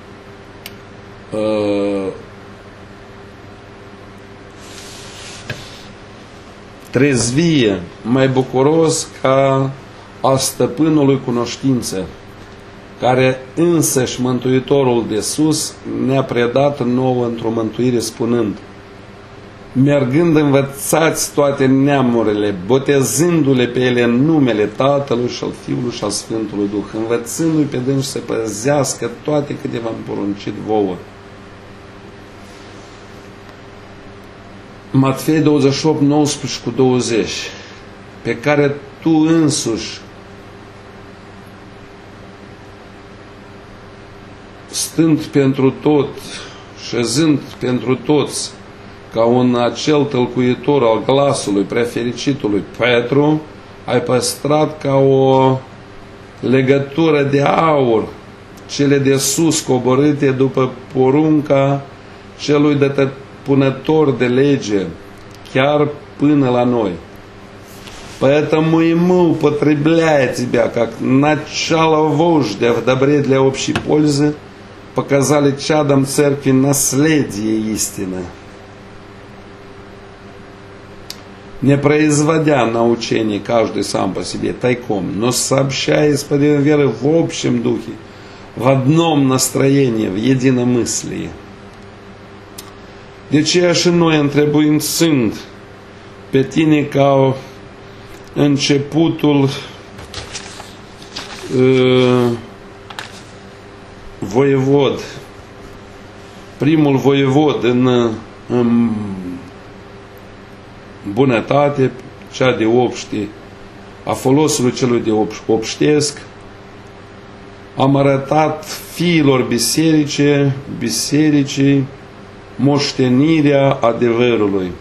trezvie mai bucuros ca a stăpânului cunoștință, care însăși Mântuitorul de sus ne-a predat nouă într-o mântuire spunând: mergând învățați toate neamurile, botezându-le pe ele în numele Tatălui și al Fiului și al Sfântului Duh, învățându-i pe dânsi să păzească toate câte v-am poruncit vouă. Matfei 28, 19-20, pe care tu însuși, stând pentru tot, șezând pentru toți, ca un acel tălcuitor al glasului prefericitului Petru, ai păstrat ca o legătură de aur cele de sus coborâte după porunca celui depunător de lege, chiar până la noi. Поэтому ему употребляя тебя как начало вождя в добре для общей пользы, показали чадом церкви наследие истины. не производя научений каждый сам по себе тайком, но сообщая исповедание веры в общем духе, в одном настроении, в единомыслии. De aceea și noi, întrebuințând pe tine ca începutul voievod, primul voievod în bunătate, cea de obște, a folosului celui de obștesc, am arătat fiilor bisericii moștenirea adevărului,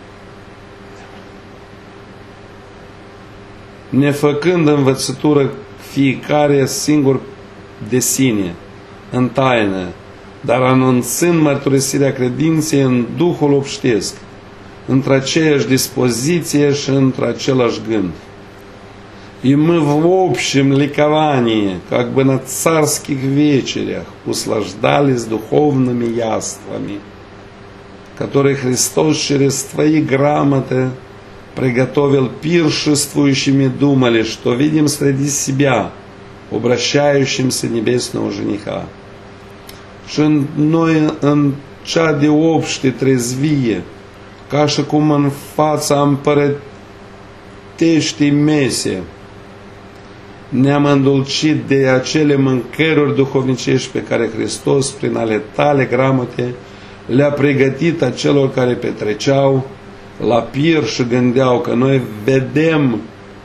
nefăcând învățătură fiecare singur de sine, în taină, dar anunțând mărturisirea credinței în Duhul obștesc, într-aceeași dispoziție și într-același gând. И мы в общем ликовании, как бы на царских вечерях, услаждались духовными яствами, которые Христос через твои грамоты приготовил пиршествующими, думали, что видим среди себя обращающимся небесного жениха. Și noi în cea de obște trezvie, ca și cum în fața împărăteștii mese, ne-am îndulcit de acele mâncăruri duhovnicești pe care Hristos, prin ale tale gramote, le-a pregătit acelor care petreceau la pir și gândeau că noi vedem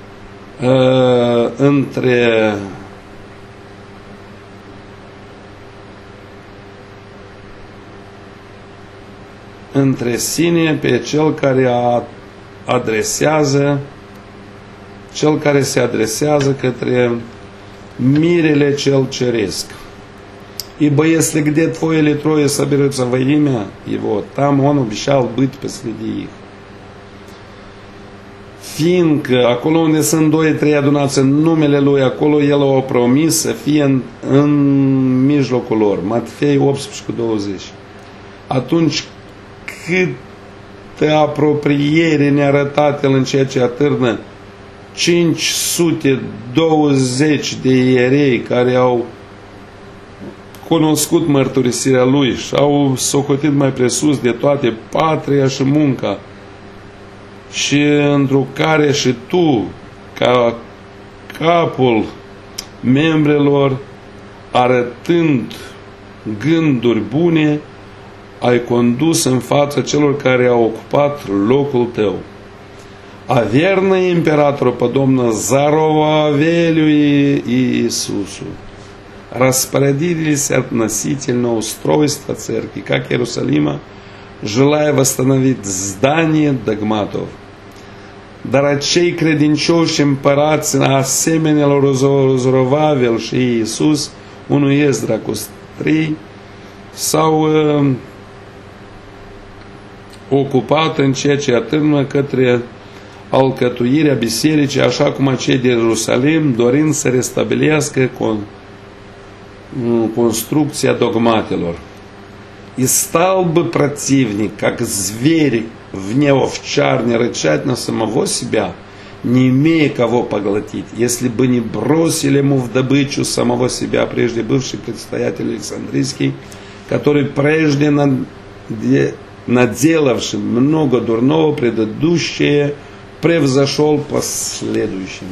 între sine pe cel care se adresează către mirele cel ceresc. Ибо если где двое или трое соберутся во имя Его, там Он обещал быть посреди их. Fiindcă acolo unde sunt 2-3 adunați în numele Lui, acolo El o promis să fie în mijlocul lor. Matfei 18:20. Atunci câtă apropiere ne-a arătat El în ceea ce atârnă 520 de ierei care au cunoscut mărturisirea Lui și au socotit mai presus de toate patria și munca, și într-o care și tu, ca capul membrelor, arătând gânduri bune, ai condus în fața celor care au ocupat locul tău. А верный императору, подобно Зарававелю и Иисусу, распорядились относительно устройства церкви, как Иерусалима, желая восстановить здание dogmatov. Dar acei credincioși împărați, asemenea lui Zorovavel și Iisus, 1 Esdra 3, s-au ocupat în ceea ce atârnă către alcătuirea bisericii, așa cum acei de Ierusalim, dorind să restabilească construcția dogmatelor. И стал бы противник, как зверь вне овчарни, рычать на самого себя, не имея кого поглотить, если бы не бросили ему в добычу самого себя, прежде бывший предстоятель Александрийский, который прежде наделавший много дурного, предыдущее превзошел последующим.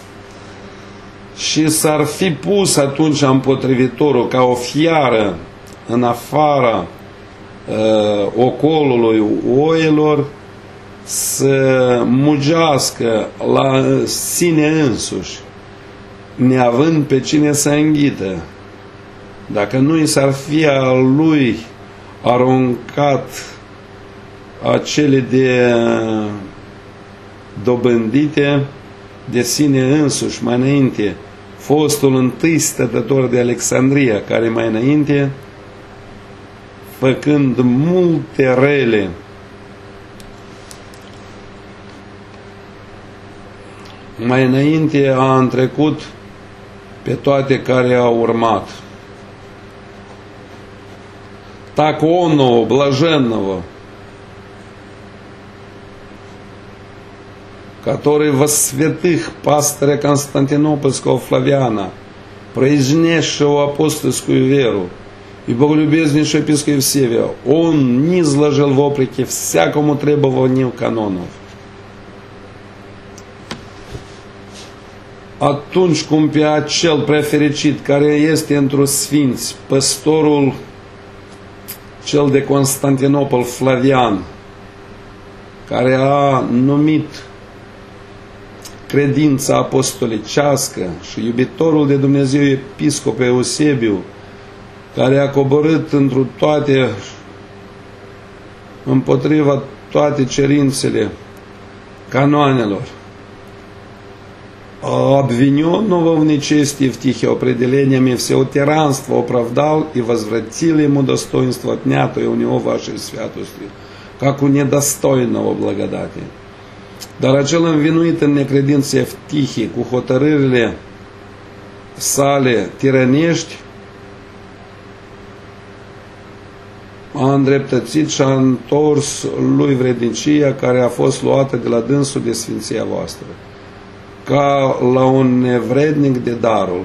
Și s-ar fi pus atunci împotrivitorul ca o fiară în afara ocolului oilor să mugească la sine însuși, neavând pe cine să înghită. Dacă nu i s-ar fi a lui aruncat acele de dobândite de sine însuși mai înainte, fostul întâi stătător de Alexandria, care mai înainte, făcând multe rele, mai înainte a întrecut pe toate care au urmat. Так онного, блаженного, который во святых пастыря Константинопольского Флавиана, произнесшего апостольскую веру, и боголюбезнейшего епископа Евсевия, он низложил вопреки всякому требованию канонов. Atunci cum pe acel prefericit care este într-o sfinți, păstorul cel de Constantinopol, Flavian, care a numit credința apostolicească, și iubitorul de Dumnezeu episcop Eusebiu, care a coborât întru toate, împotriva toate cerințele canoanelor, обвиненного в нечестии в тихе определениями всего тиранства оправдал и возвратил ему достоинство, отнятое у него вашей святостью, как у недостойного благодати. Dar acel învinuit în necredințe vtihii, cu hotărârile sale tirănești, a îndreptățit și a întors lui vrednicia care a fost luată de la dânsul de sfinția voastră, ca la un nevrednic de darul.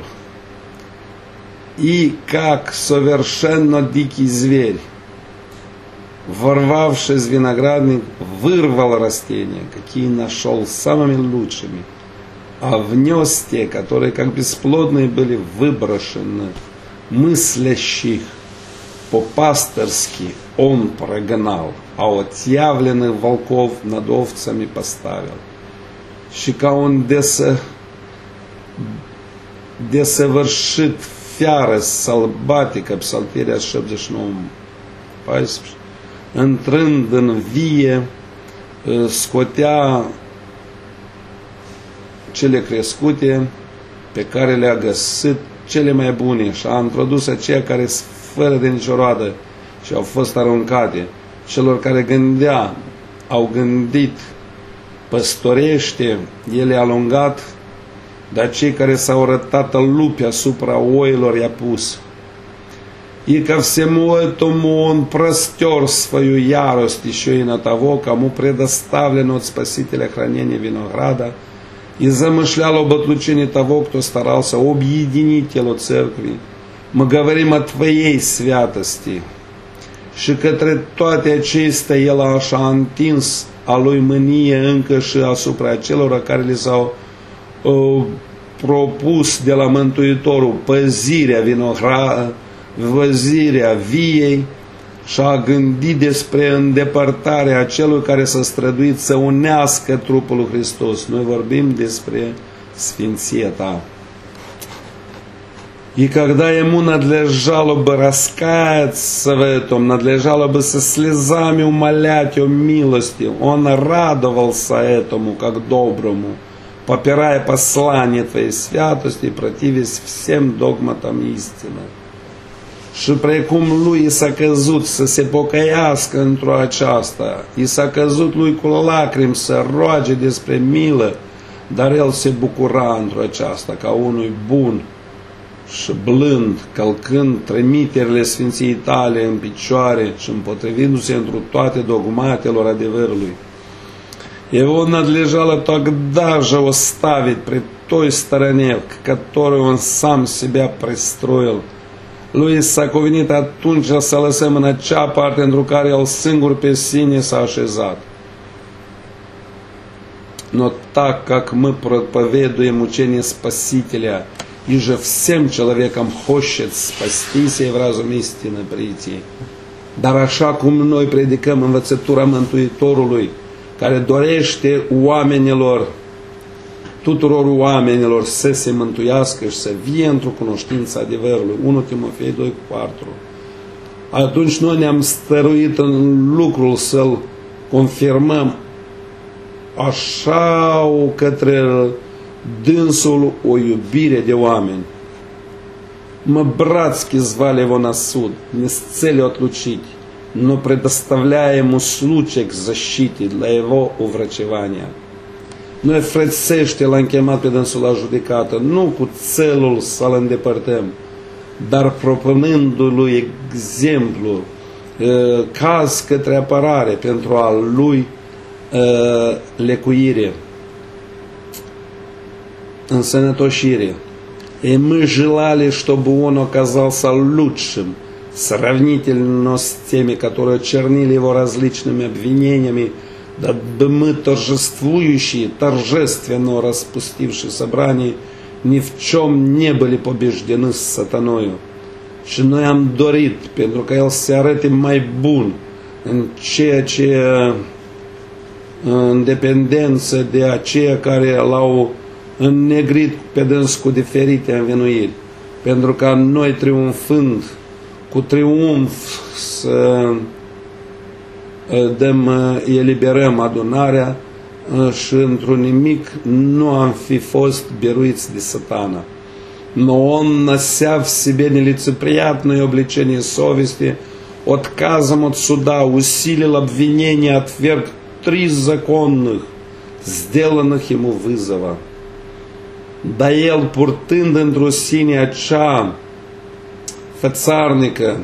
И как совершенно дикий зверь, ворвавшись в виноградник, вырвал растения, какие нашел самыми лучшими, а внес те, которые как бесплодные были выброшены, мыслящих по-пастырски он прогнал, а отъявленных волков над овцами поставил. Și ca un desăvârșit fiară sălbatică, Psaltirea 79:14, intrând în vie, scotea cele crescute pe care le-a găsit cele mai bune și a introdus aceia care sunt fără de nicio roadă și au fost aruncate. Celor care au gândit păstorește, el a alungat, dar cei care s-au rătat lupi asupra oilor i-a pus. И ко всему этому он простер свою ярость еще и на того, кому предоставлено от Спасителя хранение винограда, и замышлял об отлучении того, кто старался объединить тело церкви. Мы говорим о Твоей святости. Și către toate acestea el așa întins a lui mânie încă și asupra celor care li s-au propus de la Mântuitorul păzirea viei și a gândit despre îndepărtarea celui care s-a străduit să unească trupul lui Hristos. Noi vorbim despre sfinția ta. И когда ему надлежало бы раскаяться в этом, надлежало бы со слезами умолять о милости, он радовался этому, как доброму, попирая послание Твоей святости и противясь всем dogmatам истины. Și precum lui i s-a căzut să se pocăiască într-o aceasta, i s-a căzut lui cu lacrimi să roage despre milă, dar el se bucura într-o aceasta ca unui bun și blând, călcând trimiterile Sfinției tale în picioare și împotrivindu-se întru toate dogmatelor adevărului. Его надлежало тогда же оставить при той стороне, к которой он сам себя пристроил. Lui s-a cuvenit atunci să lăsăm în acea parte într-o care el singur pe sine s-a așezat. Но так как мы проповедуем учение Спасителя, и же всем человеком хочет спастись и в разум истины прийти. Dar așa cum noi predicăm învățătura Mântuitorului, care dorește oamenilor, tuturor oamenilor să se mântuiască și să vie într-o cunoștință adevărului, 1 Timofei 2:4, atunci noi ne-am stăruit în lucrul să-l confirmăm așa către dânsul o iubire de oameni. Мы братски звали его на суд, не с целью отлучить, но предоставляя ему случай к защите для его уврачевания. Noi frățește l-am chemat pe dânsul la judecată, nu cu țelul să-l îndepărtăm, dar propunându-lui exemplu, caz către apărare pentru a lui lecuire. înсănătoșire. И мы желали, чтобы он оказался лучшим, сравнительно с теми, которые чернили его различными обвинениями, дабы мы, торжествующие, торжественно распустившие собрание, ни в чем не были побеждены с сатаною. Și noi am dorit, pentru că el se arăte mai bun în ceea ce, în dependență de aceia care l-au înnegrit pe dâns cu diferite învinuiri, pentru ca noi, triumfând cu triumf, să eliberăm adunarea și într-un nimic nu am fi fost бируiți de Satana. Но он, нося в себе нелицеприятное обличение совести, отказом от суда усилил обвинение, отверг 3 законных, сделанных ему вызова. Dar el, purtând într-o sine acea fățarnică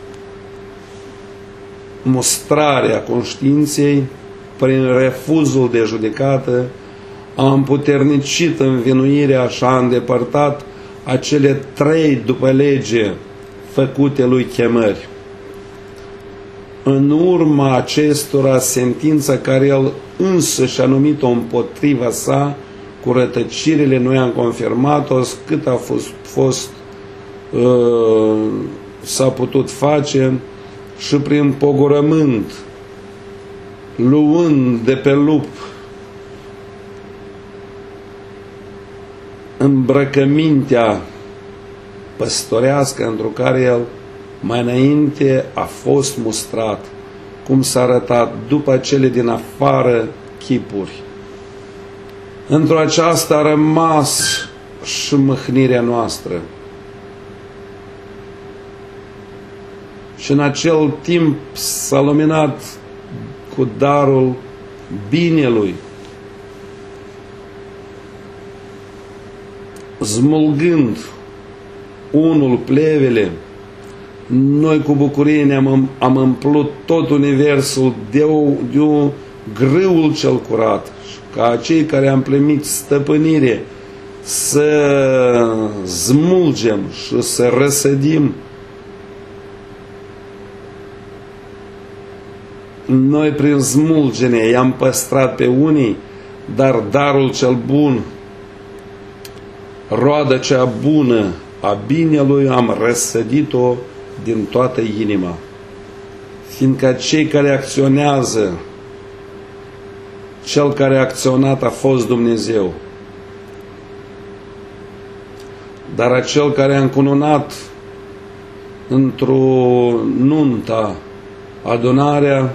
mostrare a conștiinței, prin refuzul de judecată, a împuternicit învinuirea și a îndepărtat acele 3 după lege făcute lui chemări. În urma acestora, sentința care el însuși a numit-o împotriva sa, cu rătăcirile, noi am confirmat-o cât a fost s-a putut face și prin pogorământ, luând de pe lup îmbrăcămintea păstorească într-o care el mai înainte a fost mustrat, cum s-a arătat după cele din afară chipuri. Într-o aceasta a rămas și mâhnirea noastră. Și în acel timp s-a luminat cu darul binelui, smulgând unul plevele, noi cu bucurie am împlut tot universul de grâul cel curat, ca cei care am primit stăpânire să smulgem și să răsădim. Noi prin smulgere i-am păstrat pe unii, dar darul cel bun, roada cea bună a binelui, am răsădit-o din toată inima. Fiindcă cei care acționează, cel care a acționat a fost Dumnezeu. Dar acel care a încununat într-o nuntă adunarea,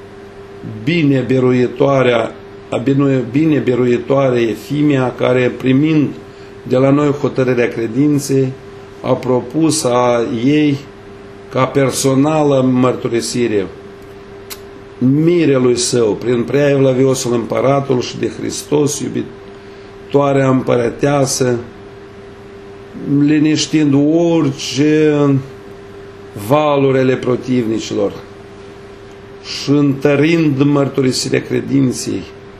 bine biruitoare Efimia, care primind de la noi hotărârea credinței, a propus a ei ca personală mărturisire mirelui său, prin prea evlaviosul împăratul și de Hristos, iubitoarea împărăteasă, liniștind orice valurile protivnicilor și întărind mărturisirea credinței,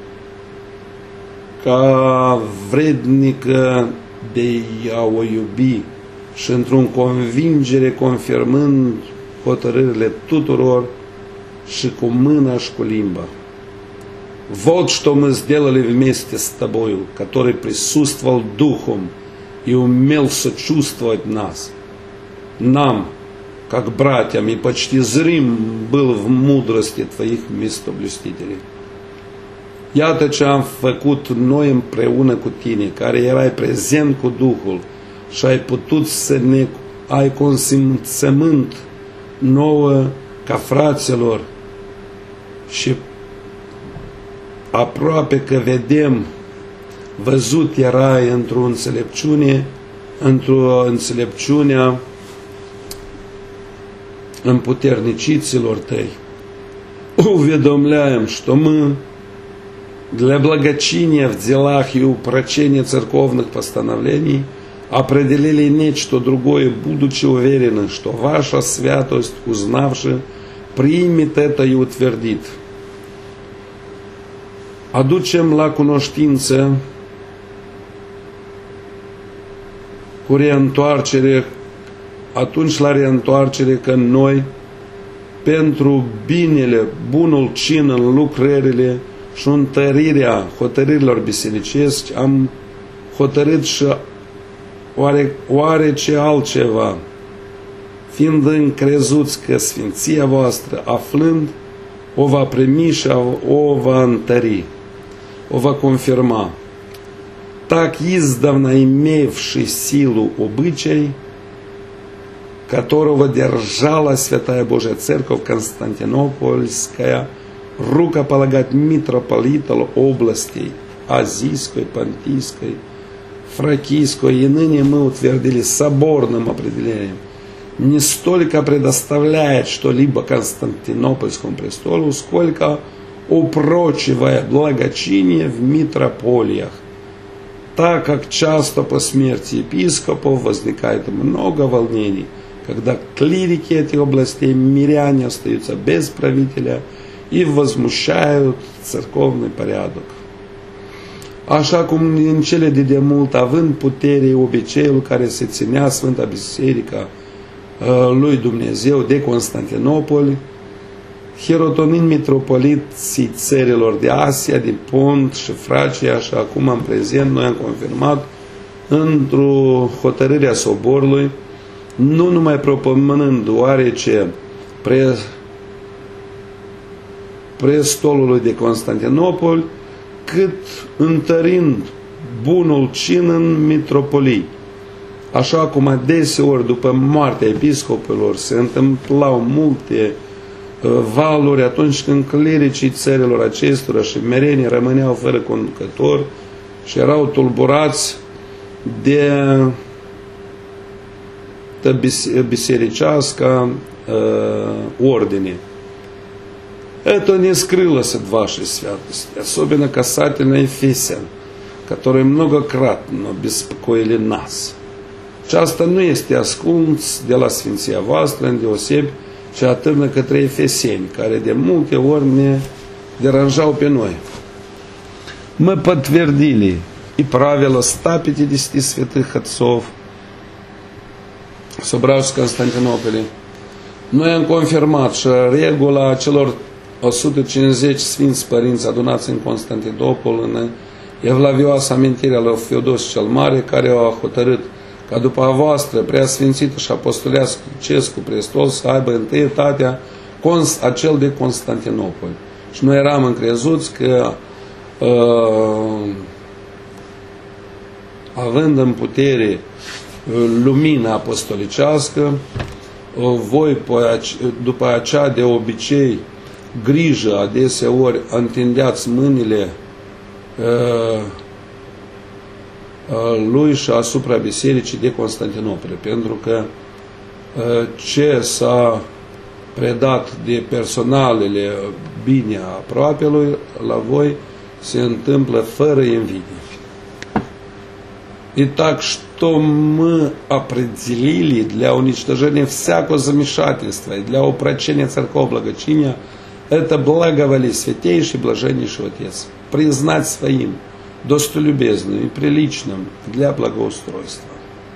ca vrednică de a o iubi și într-un convingere confirmând hotărârile tuturor și cu мына și cu limba. Вот что мы сделали вместе с тобою, который присутствовал духом и умел сочувствовать нам, как братьям, и почти зрим был в мудрости твоих mistoblюстителей. Iată ce am făcut noi împreună cu tine, care erai prezent cu Duhul și ai putut să ne ai consimțământ nouă ca fraților și aproape că vedem, văzut erai într-o înțelepciunea împuterniciților tăi. Уведомляем, что мы для благочиния в делах и упрочения церковных постановлений определили нечто другое, будучи уверены, что ваша святость, узнавши, примет это и утвердит. Aducem la cunoștință cu reîntoarcere, atunci la reîntoarcere că noi, pentru binele, bunul cin în lucrările și întărirea hotărârilor bisericești, am hotărât și oarece altceva, fiind încrezuți că sfinția voastră, aflând, o va primi și o va întări, o va confirma. Так издавна имевший силу обычай, которого держала Святая Божья Церковь Константинопольская, рукополагать митрополитов областей Азийской, Понтийской, Фракийской, и ныне мы утвердили соборным определением, не столько предоставляет что-либо Константинопольскому престолу, сколько упрочивая благочиние в митрополиях, так как часто по смерти епископов возникает много волнений, когда клирики этих областей, миряне, остаются без правителя и возмущают церковный порядок. Așa cum în cele de demult, având putere obiceiul care se ținea Sfânta Biserica lui Dumnezeu de Constantinopol, hirotonind mitropoliții țărilor de Asia, de Pont și Fracia, și acum în prezent noi am confirmat într-o hotărâre a soborului, nu numai propunând oarece prestolului de Constantinopol, cât întărind bunul cin în mitropolii. Așa cum adeseori după moartea episcopilor se întâmplau multe valuri atunci când clericii țărilor acestora și merenii rămâneau fără conducător și erau tulburați de bisericească ordine. Это не скрылось от вашей святости, особенно касательно Ефесян, которые многократно беспокоили нас. Aceasta nu este ascuns de la Sfinția voastră, îndeosebi și atârnă către efeseni, care de multe ori ne deranjau pe noi. Мы подтвердили и правила 150 святых отцов, собравшись в Константинополе. Noi am confirmat și regula celor 150 Sfinți Părinți adunați în Constantinopol în evlavioasă amintirea lui Feodos cel Mare, care au hotărât ca după a voastră preasfințită și apostolească prestol să aibă întâietatea acel de Constantinopol. Și noi eram încrezuți că având în putere lumina apostolicească, voi după aceea de obicei grijă adeseori întindeați mâinile lui și asupra bisericii de Constantinopol, pentru că ce s-a predat de personalele bine aproapelui la voi se întâmplă fără invidie. Итак, что мы определили для уничтожения всякого замешательства и для упрочения церковного благочиния, это благоволи святейший блаженнейший Отец признать своим достолюбезным и приличным для благоустройства.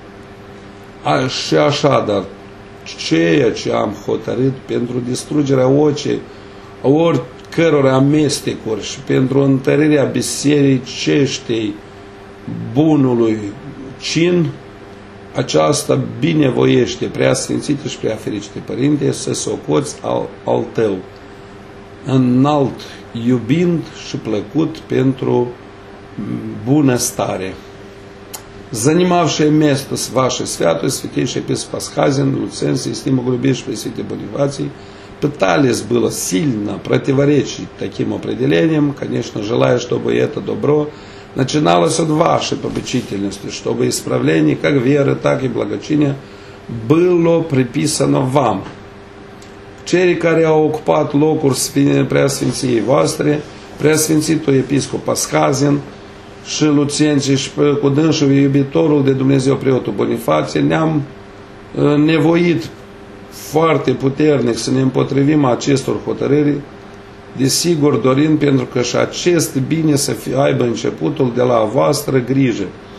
Și așadar, ceea ce am hotărât pentru distrugerea oricăror amestecuri și pentru întărirea bisericeștii bunului cin, aceasta binevoiește preasfințită și preafericite Părinte să socoți al tău, înalt, iubind și plăcut pentru bunăstare. Занимавшие место с вашей святой, святейший епископ Пасхазин, Луценций, стимоглубейший Пресвятый Бонифаций, пытались было сильно противоречить таким определениям, конечно, желая, чтобы это добро начиналось от вашей попечительности, чтобы исправление как веры, так и благочиния было приписано вам. Cei care au ocupat locuri preasfinției voastre, preasfințitul episcop Paschazin și Lucenții și cu dânsul iubitorul de Dumnezeu preotul Bonifație, ne-am nevoit foarte puternic să ne împotrivim acestor hotărâri, desigur dorind pentru că și acest bine să aibă începutul de la voastră grijă,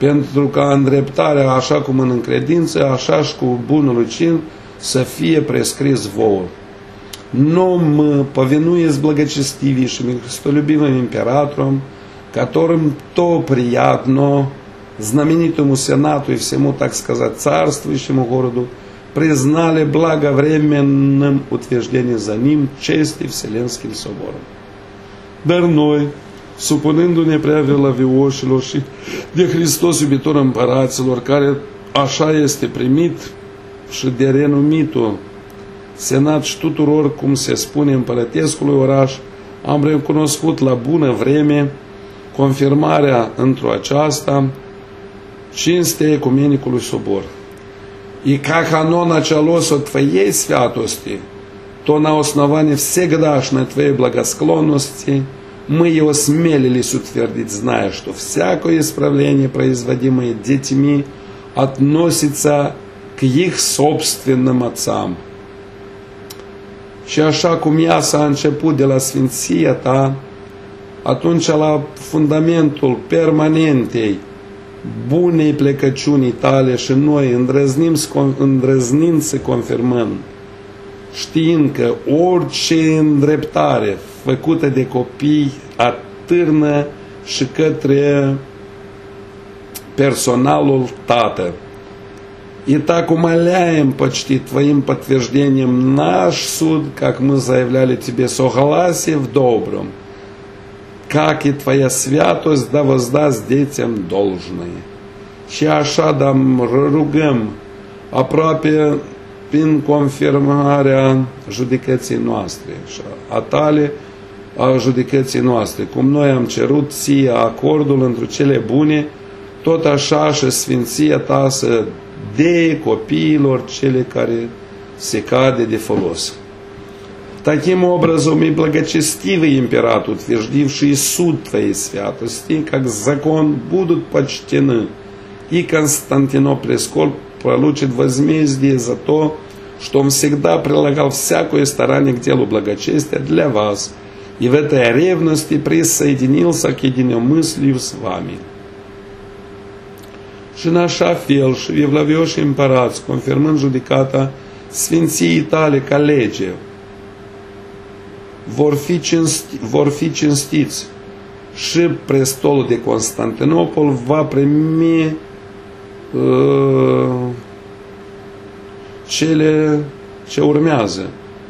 pentru ca îndreptarea, așa cum în încredință, așa și cu bunul cin, să fie prescris vouă. Nom повинуясь благочестивейшим и христолюбивым императорам, которым то приятно, знаменитому сенату и всему, так сказать, царствующему городу, признали благовременным утверждение за ним чести Вселенским собором. Dar noi, supunându-ne prea velavioșilor și de Hristos iubitor împăraților, care așa este primit și de renumitul senat și tuturor, cum se spune, împărătescului oraș, am recunoscut la bună vreme confirmarea într-o aceasta cinstea ecumenicului sobor. И как оно началось от Твоей святости, то на основании всегдашней Твоей благосклонности мы и осмелились утвердить, зная, что всякое исправление, производимое детьми, относится к их собственным отцам. Și așa cum ea s-a început de la sfinția ta, atunci la fundamentul permanentei bunei plecăciunii tale și noi îndrăznim să confirmăm, știind că orice îndreptare făcută de copii atârnă și către personalul Тată. И так умоляем почти Твоим подтверждением наш суд, как мы заявляли Тебе согласие в добром, как и Твоя святость да воздаст детям должное. Și așa da rugăm aproape prin confirmarea judecății noastre și a tale, a judecății noastre. Cum noi am cerut ție acordul într cele bune, tot așa și sfinția ta să dea copiilor cele care se cade de folos. Таким образом и благочестивый император, утверждивший суд Твоей святости, как закон, будут почтены, и Константинополь получит возмездие за то, что он всегда прилагал всякое старание к делу благочестия для вас, и в этой ревности присоединился к единомыслию с вами. Și în așa fel și evlavioși împărați, confirmând judecata sfinției tale ca lege, vor fi cinstiți și prestolul de Constantinopol va primi cele ce urmează.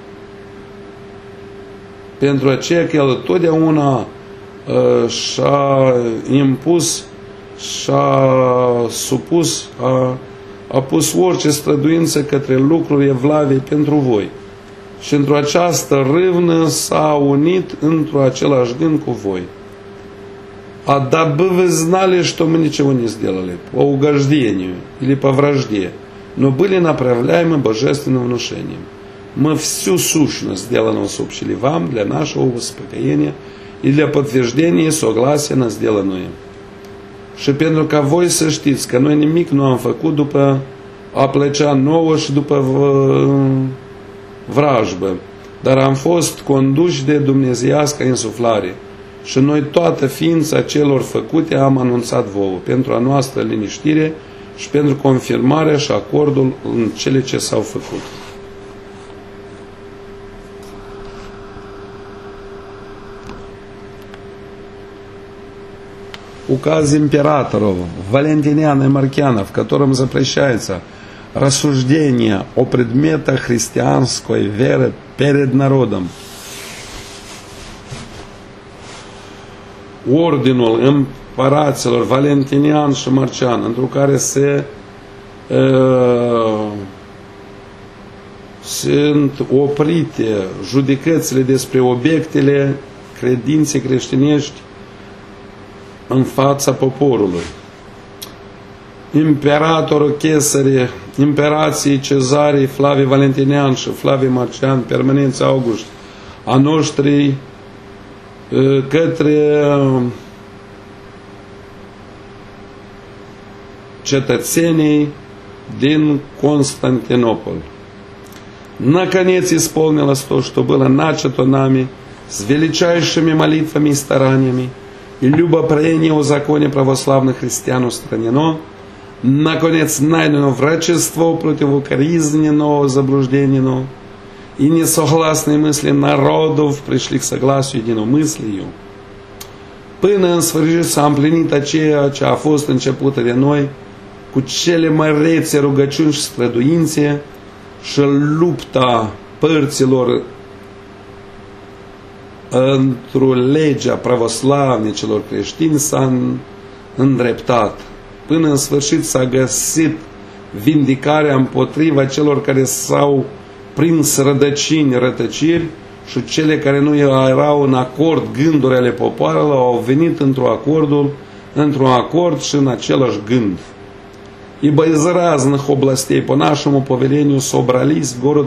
Pentru aceea că el totdeauna și-a impus și-a supus, a pus orice străduință către lucruri evlavie pentru voi. Și într-o această râvnă s-a unit într-o același gând cu voi. А дабы вы знали, что мы ничего не сделали по угождению или по вражде, но были направляемы божественным внушением. Мы всю сущность сделанного сообщили вам для нашего успокоения и для подтверждения согласия на сделанное. Și pentru ca voi să știți că noi nimic nu am făcut după a plăcea nouă și după vrajbă, dar am fost conduși de dumnezeiască insuflare și noi toată ființa celor făcute am anunțat vouă pentru a noastră liniștire și pentru confirmarea și acordul în cele ce s-au făcut. Указ императоров Валентиниана и Маркиана, в котором запрещается рассуждение о предметах христианской веры перед народом. Ordinul împăraților Valentinian și Marcian, într-o care sunt oprite judecățile despre obiectele credinței creștinești în fața poporului. Imperatorul Chesare, imperații Cezarii Flavii Valentinian și Flavii Marcian, permanenți August, a noștri către cetățenii din Константинополь. Наконец исполнилось то, что было начато нами с величайшими молитвами и стараниями, и любопрение о законе православных христиан устранено, наконец найдено врачество противокоризненного заблужденного, и несогласные мысли народов пришли к согласию единомыслию. Până în sfârșit s-a împlinit aceea ce a fost începută de noi, cu cele mărețe rugăciuni și străduințe și lupta părților într-o legea pravoslavnicilor creștini s-a îndreptat. Până în sfârșit s-a găsit vindicarea împotriva celor care s-au prins rădăcini, rătăciri, și cele care nu erau în acord gânduri ale popoarelor au venit într-un acord și în același gând. Ибо из разных областей по нашему повелению собрались в город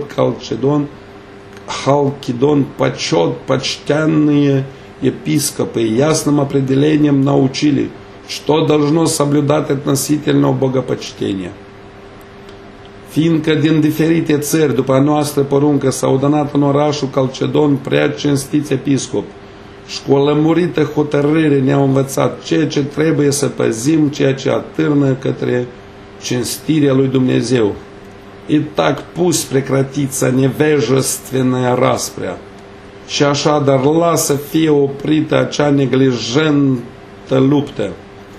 Халкидон почтенные епископы и ясным определением научили, что должно соблюдать относительно богопочтения. Fiindcă din diferite țări, după a noastră poruncă, s-au donat în orașul Calcedon prea cinstiți episcopi și cu o lămurită hotărâre ne-au învățat ceea ce trebuie să păzim, ceea ce atârnă către cinstirea lui Dumnezeu. И так пусть прекратится невежественная распря. Și așadar lasă fie oprită acea neglijentă luptă.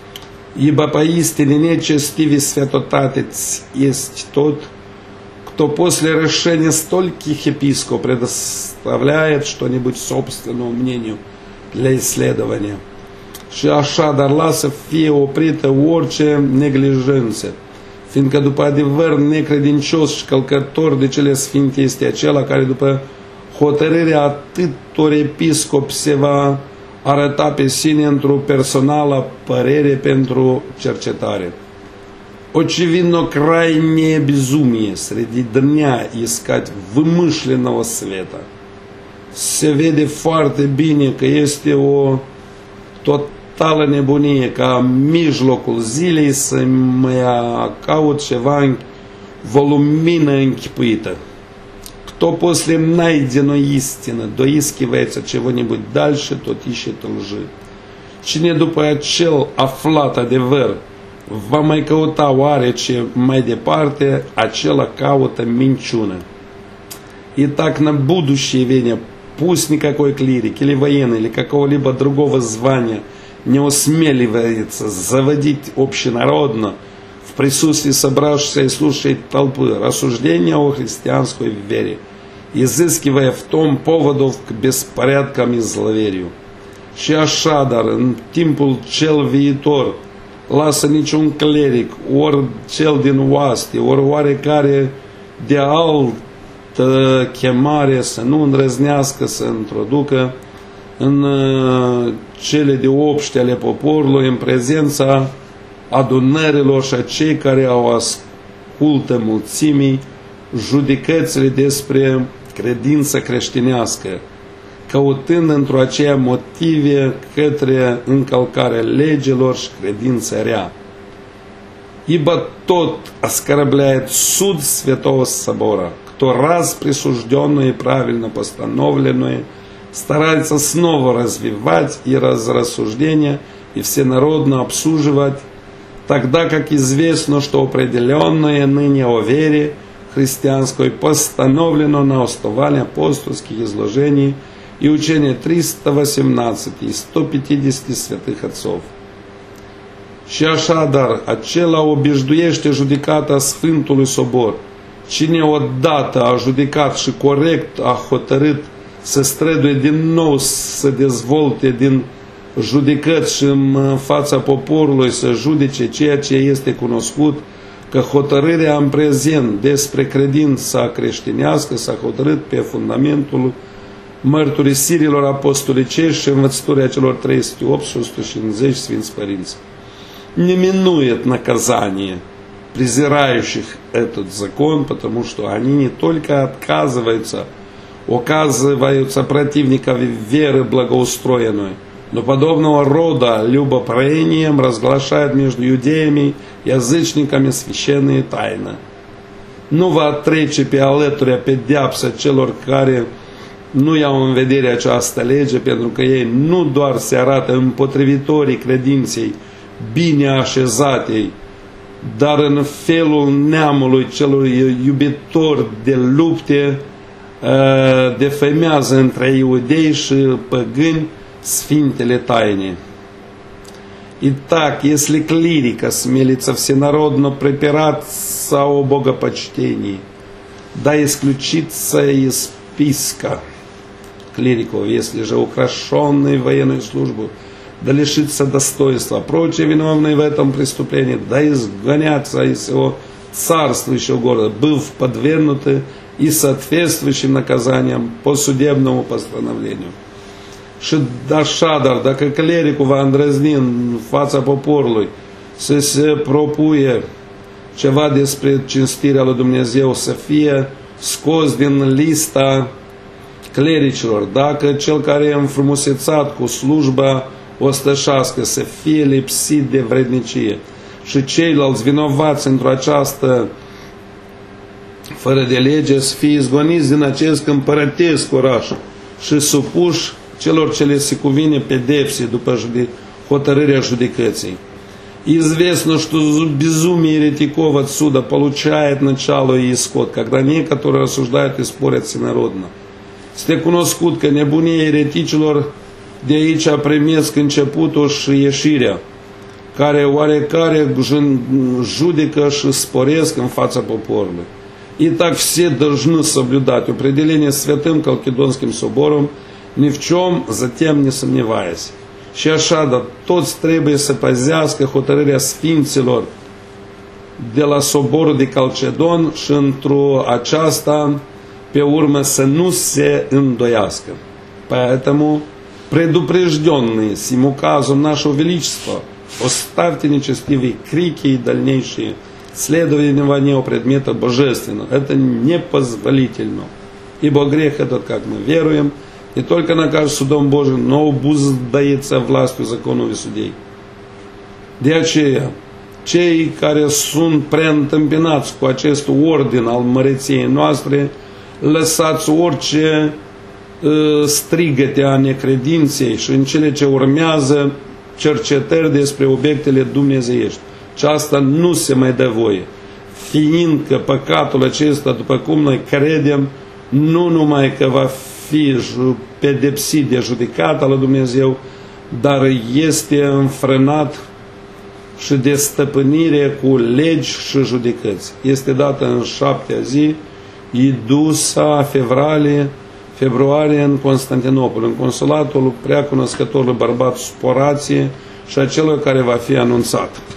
Ибо поистине нечестивей святотатец есть тот, кто после решения стольких епископов предоставляет что-нибудь собственному мнению для исследования. Și așadar lasă fie oprită orice neglijență, fiindcă după adevăr necredincios și călcător de cele sfinte este acela care după hotărârea atâtor episcopi se va arăta pe sine într-o personală părere pentru cercetare. Очевидно, крайнее безумие среди дня искать вымышленного света. Se vede foarte bine că este o totală nebunie ca în mijlocul zilei să mai caut ceva o lumină închipuită. Кто после найденной истины доискивается чего-нибудь дальше, тот ищет лжи. Cine după acel aflat adevăr va mai căuta oarece mai departe, acela caută minciună. Итак, на будущее время пусть никакой клирик или военный, или какого-либо другого звания не осмеливается заводить общенародно в присутствии собравшейся и слушающей толпы рассуждения о христианской вере, изыскивая в том поводов к bespăreadcam и zlăverию. Și așadar, în timpul cel viitor, lasă niciun cleric, ori cel din oaste, ori oarecare de altă chemare să nu îndrăznească să introducă în cele de obște ale poporului, în prezența adunărilor și a cei care au ascultă mulțimii judecățile despre credință creștinească, căutând într-o aceea motive către încălcarea legilor și credința rea. Ибо тот оскорбляет суд Святого Собора, кто раз присужденное и правильно постановленное старается снова развивать и рассуждения и всенародно обсуживать, тогда как известно, что определенное ныне о вере христианской постановлено на основании апостольских изложений и учения 318 и 150 святых отцов. Și așadar, acela obișnuiește judecata Sfântului Sobor. Cine odată a judecat și corect a hotărât să străduie din nou să dezvolte din judecăți și în fața poporului să judece ceea ce este cunoscut, că hotărârea în prezent despre credința creștinească s-a hotărât pe fundamentul mărturisirilor apostolicești și învățăturii celor 308-150 Sfinți Părinți. Не минует наказание презирающих этот закон, потому что они не только оказываются противниками веры благоустроенной, но подобного рода любопрением разглашают между иудеями и язычниками священные tayne. Nu va trece pe alături a pedeapsa celor care nu iau în vedere această lege, pentru că ei nu doar se arată împotrivitorii credinței bine așezatei, dar în felul neamului celor iubitori de lupte defăimează între iudei și păgâni sfintele taine. Итак, если клирика смелится всенародно припираться о богопочтении, да исключится из списка клириков, если же украшенный военной службой, да лишится достоинства, прочие виновные в этом преступлении, да изгонятся из его царствующего города, быв подвергнуты и соответствующим наказаниям по судебному постановлению. Și așadar, dacă clericul va îndrăzni în fața poporului să se propuie ceva despre cinstirea lui Dumnezeu, să fie scos din lista clericilor, dacă cel care e înfrumusețat cu slujba ostășească să fie lipsit de vrednicie și ceilalți vinovați într-o această fără de lege să fie izgoniți din acest împărătesc oraș și supuși celor ce le se cuvine pedepse după hotărârea judecății. Известно, что безумие еретиков отсюда получает начало и исход, когда некоторые рассуждают и спорят всенародно. Este cunoscut că nebunia ereticilor de aici primesc începutul și ieșirea, care oarecare judecă și sporesc în fața poporului. Итак, все должны соблюдать определение Святым Калкедонским собором, ни в чем затем не сомневаясь. Și așa, toți trebuie să păzească hotărârea Sfinților de la soborul de Calcedon și într-o aceasta pe urmă să nu se îndoiască. Поэтому предупрежденные сим указом нашего Величества оставьте нечестивые крики и дальнейшие следования предмета божественного. Это непозволительно. Ибо грех этот, как мы веруем, не только накажет судом Божиим, но обуздается властью законов и судей. De aceea, cei care sunt preîntâmpinați cu acest ordin al măreției noastre, lăsați orice strigăte a necredinței și în cele ce urmează cercetări despre obiectele dumnezeiești. Și asta nu se mai dă voie, fiindcă păcatul acesta, după cum noi credem, nu numai că va fi pedepsit de judecata lui Dumnezeu, dar este înfrânat și de stăpânire cu legi și judecăți. Este dată în 7-a zi, Idusa februarie în Constantinopol, în consulatul preacunoscătorului bărbat Sporație și acelui care va fi anunțat.